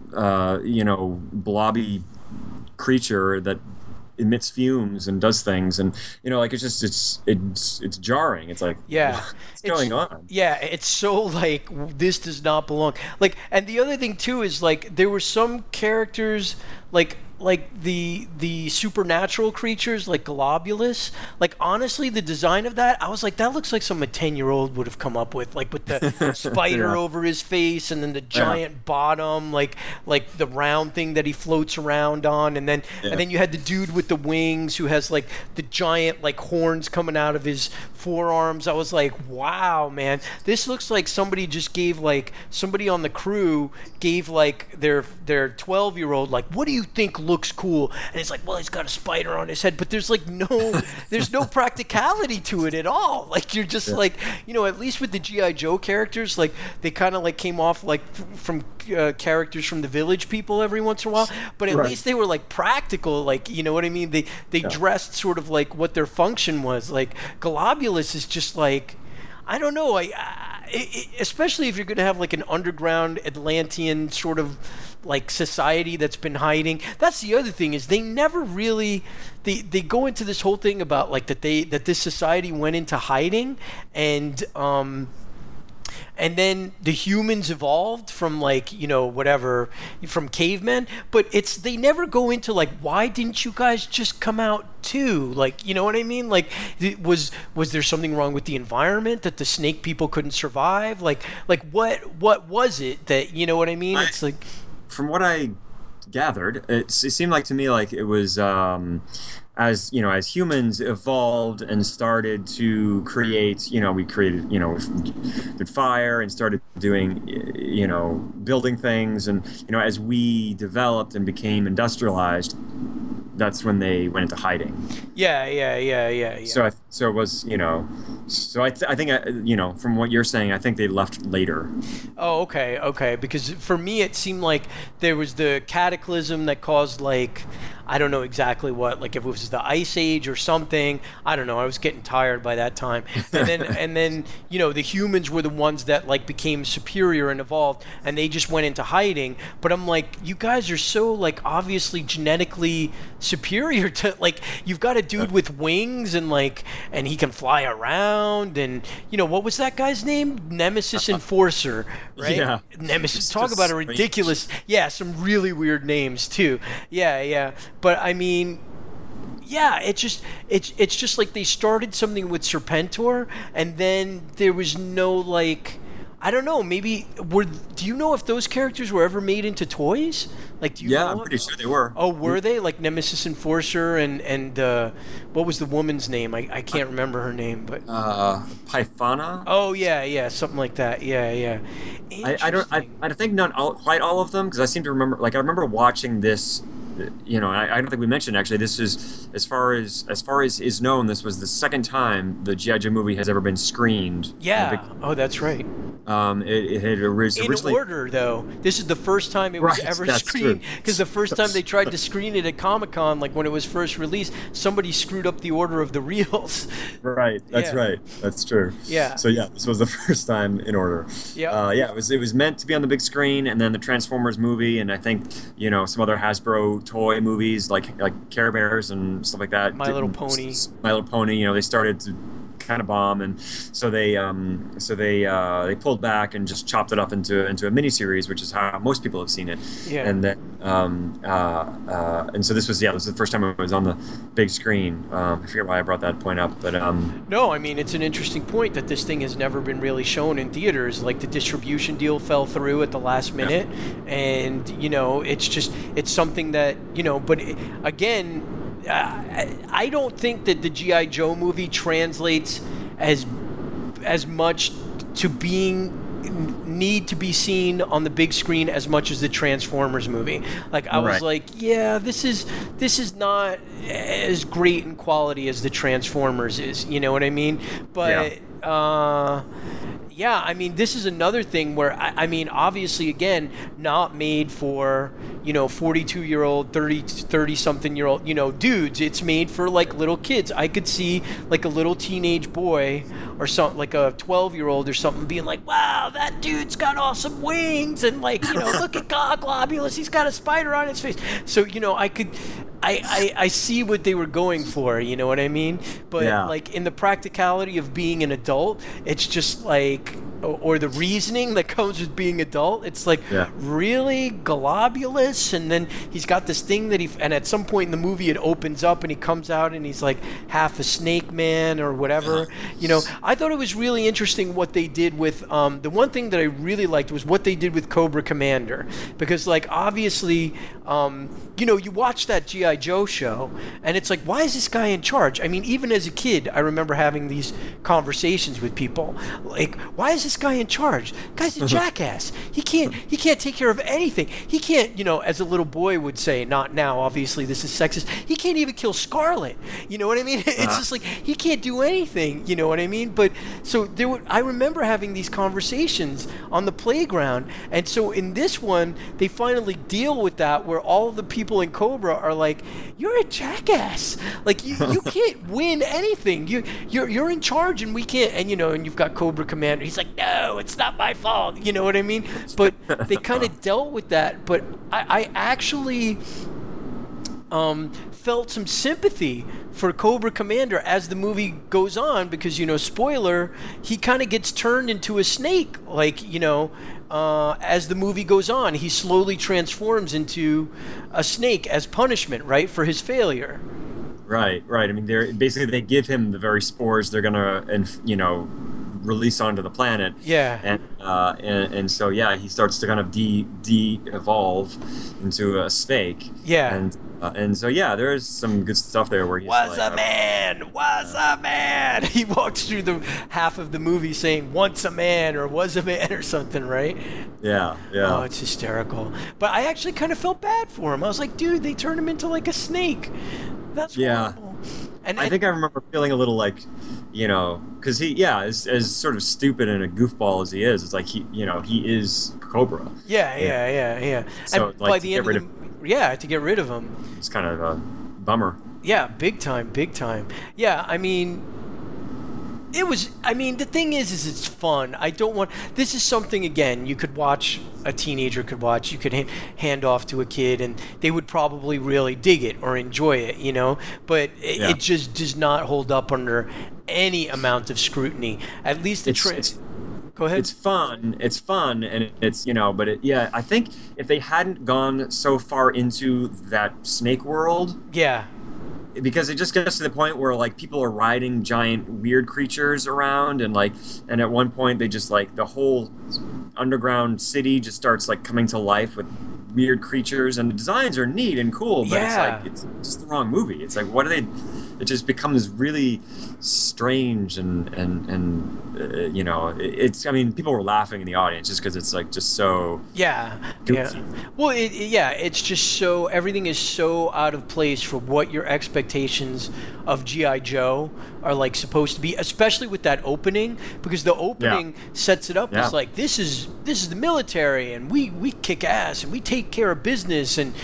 blobby creature that emits fumes and does things, and it's jarring. It's like, what's going on? Yeah, it's so like, this does not belong. Like, and the other thing too is like there were some characters like the supernatural creatures like Globulus. Like honestly, the design of that, I was like, that looks like some 10-year-old would have come up with, like with the spider over his face, and then the giant bottom, like the round thing that he floats around on, and then you had the dude with the wings who has like the giant like horns coming out of his forearms. I was like, wow, man, this looks like somebody on the crew gave like their 12-year-old like, what do you think looks cool? And it's like, well, he's got a spider on his head, but there's like there's no practicality to it at all. Like you're just like, at least with the G.I. Joe characters, like they kind of like came off like from characters from the Village People every once in a while, but at least they were like practical, like, you know what I mean? They dressed sort of like what their function was. Like Globulus is just like, I don't know, especially if you're going to have like an underground Atlantean sort of like society that's been hiding. That's the other thing, is they never really they go into this whole thing about like that this society went into hiding, and and then the humans evolved from like, whatever, from cavemen, but they never go into like, why didn't you guys just come out too? Like, you know what I mean? Like, was there something wrong with the environment that the snake people couldn't survive? Like what was it that, you know what I mean? It's like, from what I gathered, it seemed like to me like it was as humans evolved and started to create, we created, with fire and started doing, building things, and as we developed and became industrialized, that's when they went into hiding. Yeah. So it was, I think, from what you're saying, I think they left later. Oh, okay. Because for me, it seemed like there was the cataclysm that caused, like, I don't know exactly what, like if it was the Ice Age or something. I don't know. I was getting tired by that time. And then the humans were the ones that like became superior and evolved, and they just went into hiding. But I'm like, you guys are so like obviously genetically superior to, like, you've got a dude with wings and he can fly around, and what was that guy's name? Nemesis Enforcer, right? Yeah. Nemesis. Talk about a ridiculous. Yeah, some really weird names too. Yeah. But I mean, yeah, it's just like they started something with Serpentor, and then there was no, like, I don't know, maybe do you know if those characters were ever made into toys? Like, do you know? I'm pretty sure they were. Oh, were they? Like Nemesis Enforcer and what was the woman's name? I can't remember her name, but Pythona? Oh yeah, something like that. Yeah. I think not quite all of them, because I seem to remember, like, I remember watching this. I don't think we mentioned, actually, this is, as far as is known, this was the second time the G.I. Joe movie has ever been screened. Yeah. Oh, that's right. It had originally. In order, though, this is the first time it was ever screened. Because the first time they tried to screen it at Comic-Con, like when it was first released, somebody screwed up the order of the reels. Right. That's right. That's true. Yeah. So yeah, this was the first time in order. Yeah. It was meant to be on the big screen, and then the Transformers movie, and I think some other Hasbro toy movies like Care Bears and stuff like that. My Little Pony. They started to kind of bomb, and so they pulled back and just chopped it up into a miniseries, which is how most people have seen it. Yeah. And then and so this was the first time it was on the big screen. I forget why I brought that point up, but no, I mean, it's an interesting point that this thing has never been really shown in theaters. Like, the distribution deal fell through at the last minute, and it's something that but again, I don't think that the G.I. Joe movie translates as much to need to be seen on the big screen as much as the Transformers movie. Like, I was like, yeah, this is not as great in quality as the Transformers is. You know what I mean? But yeah, I mean, this is another thing where, I mean, obviously, again, not made for, 42-year-old, 30-something-year-old, dudes. It's made for, like, little kids. I could see, like, a little teenage boy or something, like a 12-year-old or something, being like, wow, that dude's got awesome wings, and, like, look at Globulus, he's got a spider on his face. So, I see what they were going for, you know what I mean? But, like, in the practicality of being an adult, it's just, like, or the reasoning that comes with being adult, it's like, really? Globulus? And then he's got this thing that and at some point in the movie it opens up and he comes out and he's like half a snake man or whatever. I thought it was really interesting what they did with, the one thing that I really liked was what they did with Cobra Commander. Because, like, obviously, you watch that G.I. Joe show and it's like, why is this guy in charge? I mean, even as a kid, I remember having these conversations with people. Like, why is this guy in charge? Guy's a jackass. He can't take care of anything. He can't, as a little boy would say, not now, obviously this is sexist, he can't even kill Scarlet. You know what I mean? It's just like, he can't do anything, you know what I mean? But so I remember having these conversations on the playground, and so in this one they finally deal with that, where all of the people in Cobra are like, you're a jackass, like you can't win anything, you're in charge and we can't, and and you've got Cobra Commander, he's like, no, it's not my fault, you know what I mean? But they kind of dealt with that. But I felt some sympathy for Cobra Commander as the movie goes on, because, spoiler, he kind of gets turned into a snake, like, as the movie goes on. He slowly transforms into a snake as punishment, right, for his failure. Right. I mean, they give him the very spores they're gonna, release onto the planet. Yeah. And so he starts to kind of de-evolve into a snake. Yeah. And so there is some good stuff there where he's Was a man. He walks through the half of the movie saying "once a man" or "was a man" or something, right? Yeah. Oh, it's hysterical. But I actually kind of felt bad for him. I was like, dude, they turned him into like a snake. That's horrible. And I think I remember feeling a little like, because he, as sort of stupid and a goofball as he is, it's like he is Cobra. Yeah. So, and like, by to the get end rid of to get rid of him. It's kind of a bummer. Yeah, big time. Yeah, I mean, the thing is it's fun. This is something, again, you could watch, a teenager could watch, you could hand off to a kid, and they would probably really dig it or enjoy it, but it just does not hold up under any amount of scrutiny. At least go ahead. It's fun, and it's, but I think if they hadn't gone so far into that snake world, because it just gets to the point where like people are riding giant weird creatures around, and at one point they just like the whole underground city just starts like coming to life with weird creatures, and the designs are neat and cool, but it's just the wrong movie. It's like, what are they? It just becomes really strange and it's. I mean, people were laughing in the audience just because it's like just so goofy. Well, it's just so, everything is so out of place for what your expectations of G.I. Joe are like supposed to be, especially with that opening, because the opening sets it up as like, this is the military, and we kick ass and we take care of business, and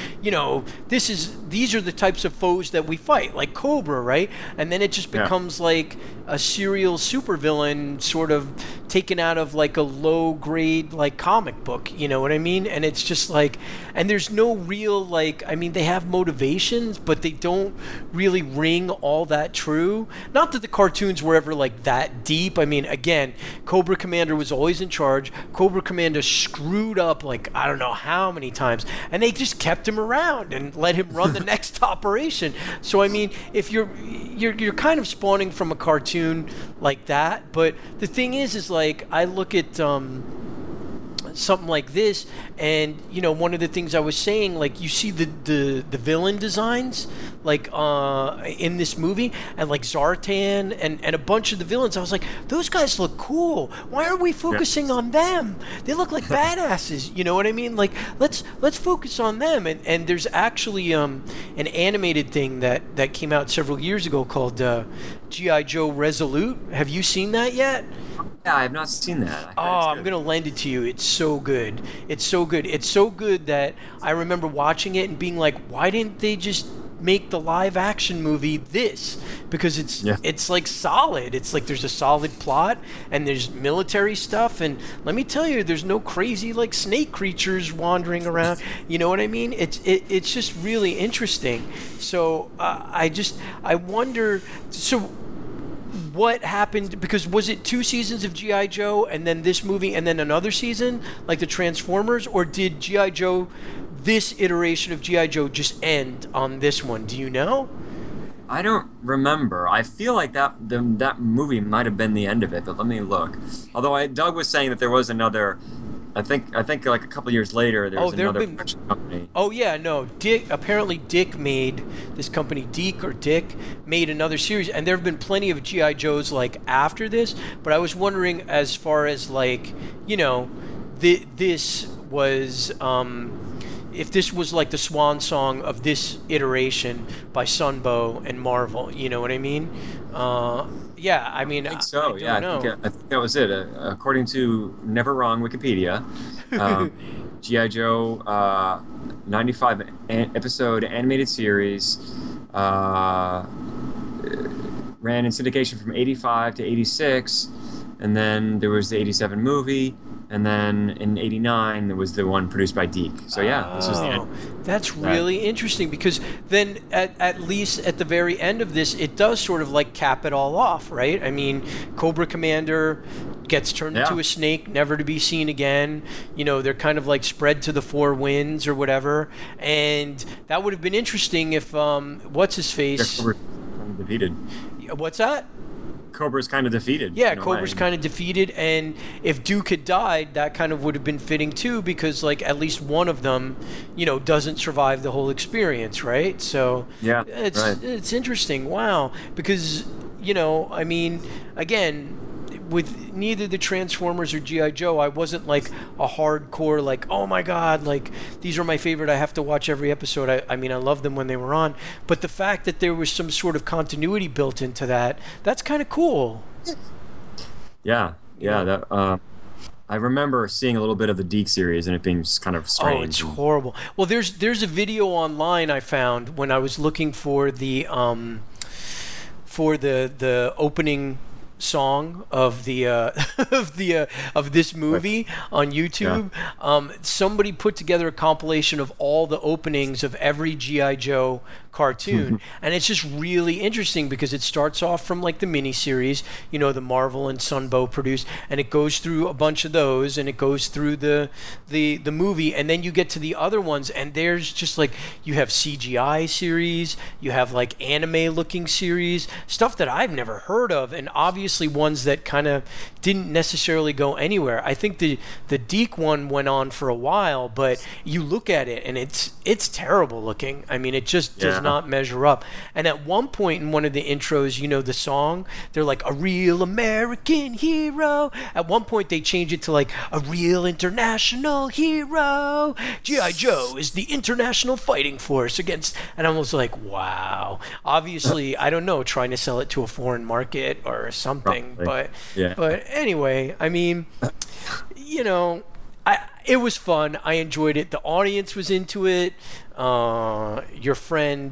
these are the types of foes that we fight, like Cobra, right? And then it just becomes like a serial supervillain sort of taken out of like a low grade like comic book, you know what I mean? And it's just like, and there's no real like, I mean, they have motivations, but they don't really ring all that true. Not that the cartoons were ever like that deep. I mean, again, Cobra Commander was always in charge. Cobra Commander screwed up like I don't know how many times, and they just kept him around and let him run the next operation. So I mean, if you're kind of spawning from a cartoon like that, but the thing is like I look at something like this, and one of the things I was saying, like you see the villain designs like in this movie, and like Zartan and a bunch of the villains, I was like, those guys look cool. Why are we focusing on them? They look like badasses. You know what I mean? Like let's focus on them. And there's actually an animated thing that came out several years ago called G.I. Joe Resolute. Have you seen that yet? Yeah, I have not seen that. I'm going to lend it to you. It's so good. It's so good that I remember watching it and being like, why didn't they just make the live action movie this? Because it's like solid. It's like there's a solid plot, and there's military stuff, and let me tell you, there's no crazy like snake creatures wandering around. You know what I mean? It's just really interesting. So I wonder, so what happened, because was it 2 seasons of G.I. Joe and then this movie and then another season like the Transformers, or did G.I. Joe, this iteration of G.I. Joe, just end on this one? Do you know? I don't remember. I feel like that movie might have been the end of it, but let me look. Although Doug was saying that there was another. I think like a couple of years later there was another production company. Oh yeah, no. Dick made this company. Dick made another series, and there have been plenty of G.I. Joes like after this. But I was wondering, as far as like, this was if this was like the swan song of this iteration by Sunbow and Marvel. You know what I mean? Yeah, I mean, I think so. I think that was it. According to Never Wrong Wikipedia, G.I. Joe 95 episode animated series ran in syndication from 85 to 86, and then there was the 87 movie, and then in '89 there was the one produced by Deke. So yeah, this was the Oh, end. that's really interesting because then at least at the very end of this, it does sort of like cap it all off, right? I mean, Cobra Commander gets turned Yeah. into a snake, never to be seen again. You know, they're kind of like spread to the four winds or whatever. And that would have been interesting if what's his face? Cobra's kind of defeated. What's that? Cobra's kind of defeated. Yeah, in a Cobra's way. kind of defeated, and if Duke had died, that kind of would have been fitting too, because like at least one of them, you know, doesn't survive the whole experience, right? So Yeah, it's right. it's interesting. Wow, because you know, I mean, again, with neither the Transformers or G.I. Joe, I wasn't like a hardcore like, oh my god, like these are my favorite. I have to watch every episode. I mean, I loved them when they were on, but the fact that there was some sort of continuity built into that's kind of cool. Yeah, yeah. That I remember seeing a little bit of the Deke series and it being just kind of strange. Oh, it's horrible. Well, there's a video online I found when I was looking for the opening song of the of this movie on YouTube. Somebody put together a compilation of all the openings of every G.I. Joe cartoon, and it's just really interesting because it starts off from like the miniseries, you know, the Marvel and Sunbow produced, and it goes through a bunch of those, and it goes through the movie, and then you get to the other ones, and there's just like you have CGI series, you have like anime looking series, stuff that I've never heard of, and obviously ones that kind of didn't necessarily go anywhere. I think the Deke one went on for a while, but you look at it and it's terrible looking. I mean, it just does not measure up. And at one point in one of the intros, you know, the song, they're like a real American hero. At one point they change it to like a real international hero. G.I. Joe is the international fighting force against, and I was like, wow. Obviously, I don't know, trying to sell it to a foreign market or something. Probably. But anyway, I mean, you know, it was fun. I enjoyed it. The audience was into it. Your friend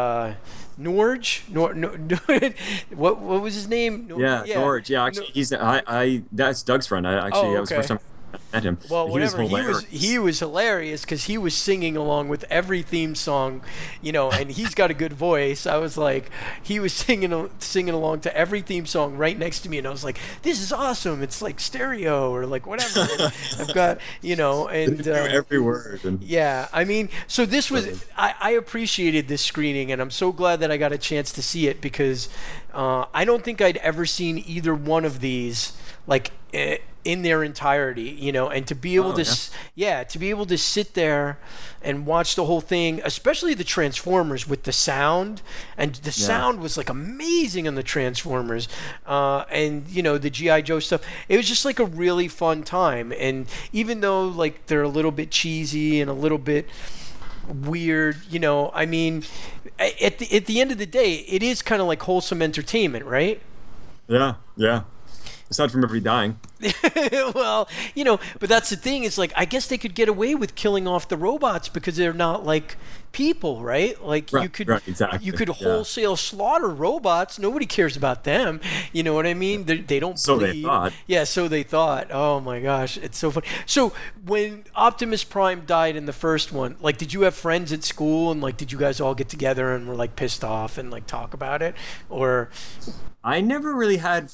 Norge, what was his name? George. Yeah, actually, he's that's Doug's friend. That was the first time I met him. Well, He was whatever. hilarious. He was hilarious because he was singing along with every theme song, you know, and he's got a good voice. I was like, he was singing along to every theme song right next to me, and I was like, this is awesome. It's like stereo or like whatever. And I've got, you know, and Knew every word. And yeah, I mean, so this was, I appreciated this screening, and I'm so glad that I got a chance to see it because I don't think I'd ever seen either one of these like in their entirety, you know, and to be able to be able to sit there and watch the whole thing, especially the Transformers with the sound, and the sound was like amazing on the Transformers, and you know, the G.I. Joe stuff. It was just like a really fun time, and even though like they're a little bit cheesy and a little bit weird, you know, I mean, at the end of the day, it is kind of like wholesome entertainment, right? yeah. Aside from everybody dying. Well, you know, but that's the thing. It's like, I guess they could get away with killing off the robots because they're not like people, right? Like you could exactly. wholesale slaughter robots. Nobody cares about them. You know what I mean? They don't So bleed. they thought. Yeah, so they thought. Oh my gosh, it's so funny. So when Optimus Prime died in the first one, like, did you have friends at school and like, did you guys all get together and were like pissed off and like talk about it? Or I never really had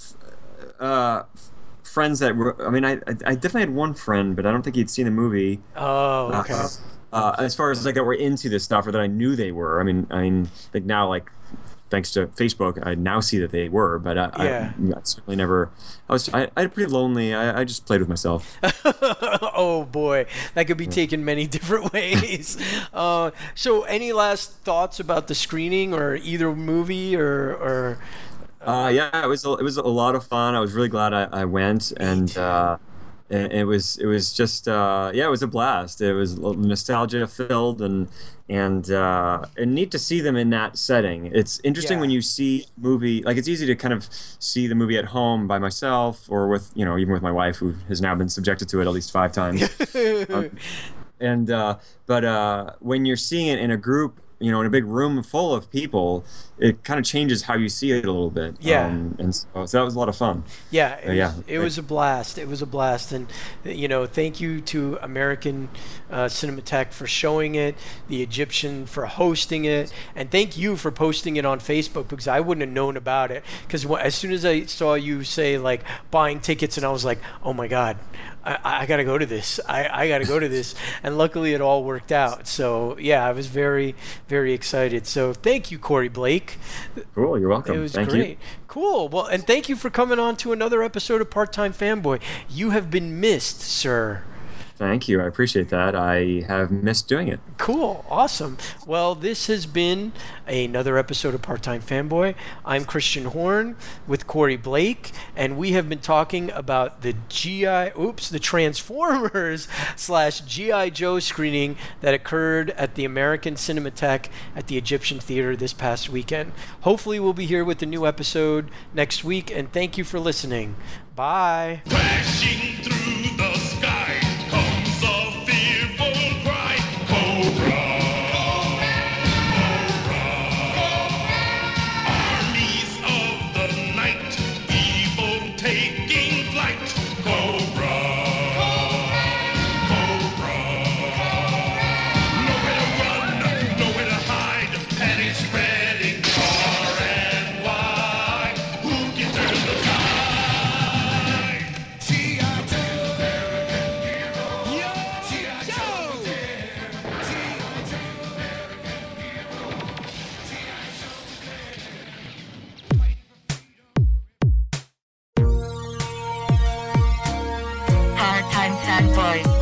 friends that were. I mean, I definitely had one friend, but I don't think he'd seen the movie. oh, okay. As far as like that were into this stuff or that I knew they were. I mean, like now, like thanks to Facebook, I now see that they were. But I certainly never. I pretty lonely. I just played with myself. Oh boy, that could be taken many different ways. So, any last thoughts about the screening or either movie or? Yeah, it was a lot of fun. I was really glad I went, and it was just it was a blast. It was nostalgia filled and neat to see them in that setting. It's interesting when you see movie, like it's easy to kind of see the movie at home by myself or with, you know, even with my wife who has now been subjected to it at least 5 times. But when you're seeing it in a group in a big room full of people, it kind of changes how you see it a little bit. Yeah. And so that was a lot of fun. Yeah, Yeah. it was a blast. It was a blast, and thank you to American Cinematheque for showing it, the Egyptian for hosting it, and thank you for posting it on Facebook, because I wouldn't have known about it. Because as soon as I saw you say like buying tickets, and I was like, oh my God, I gotta go to this. I gotta go to this, and luckily it all worked out. So yeah, I was very, very excited. So thank you, Corey Blake. Cool, you're welcome. It was Thank great. you. Cool. Well, and thank you for coming on to another episode of Part-Time Fanboy. You have been missed, sir. Thank you. I appreciate that. I have missed doing it. Cool. Awesome. Well, this has been another episode of Part-Time Fanboy. I'm Christian Horn with Corey Blake, and we have been talking about the Transformers / G.I. Joe screening that occurred at the American Cinematheque at the Egyptian Theater this past weekend. Hopefully we'll be here with a new episode next week, and thank you for listening. Bye. Crashing through the sky comes a fearful cry. Cobra! Armies of the night, evil taking flight. Cobra! Nowhere to run, nowhere to hide. Panic spreading far and wide. Who can turn the tide? G.I. Joe! G.I. Joe! Part-Time Fanboy.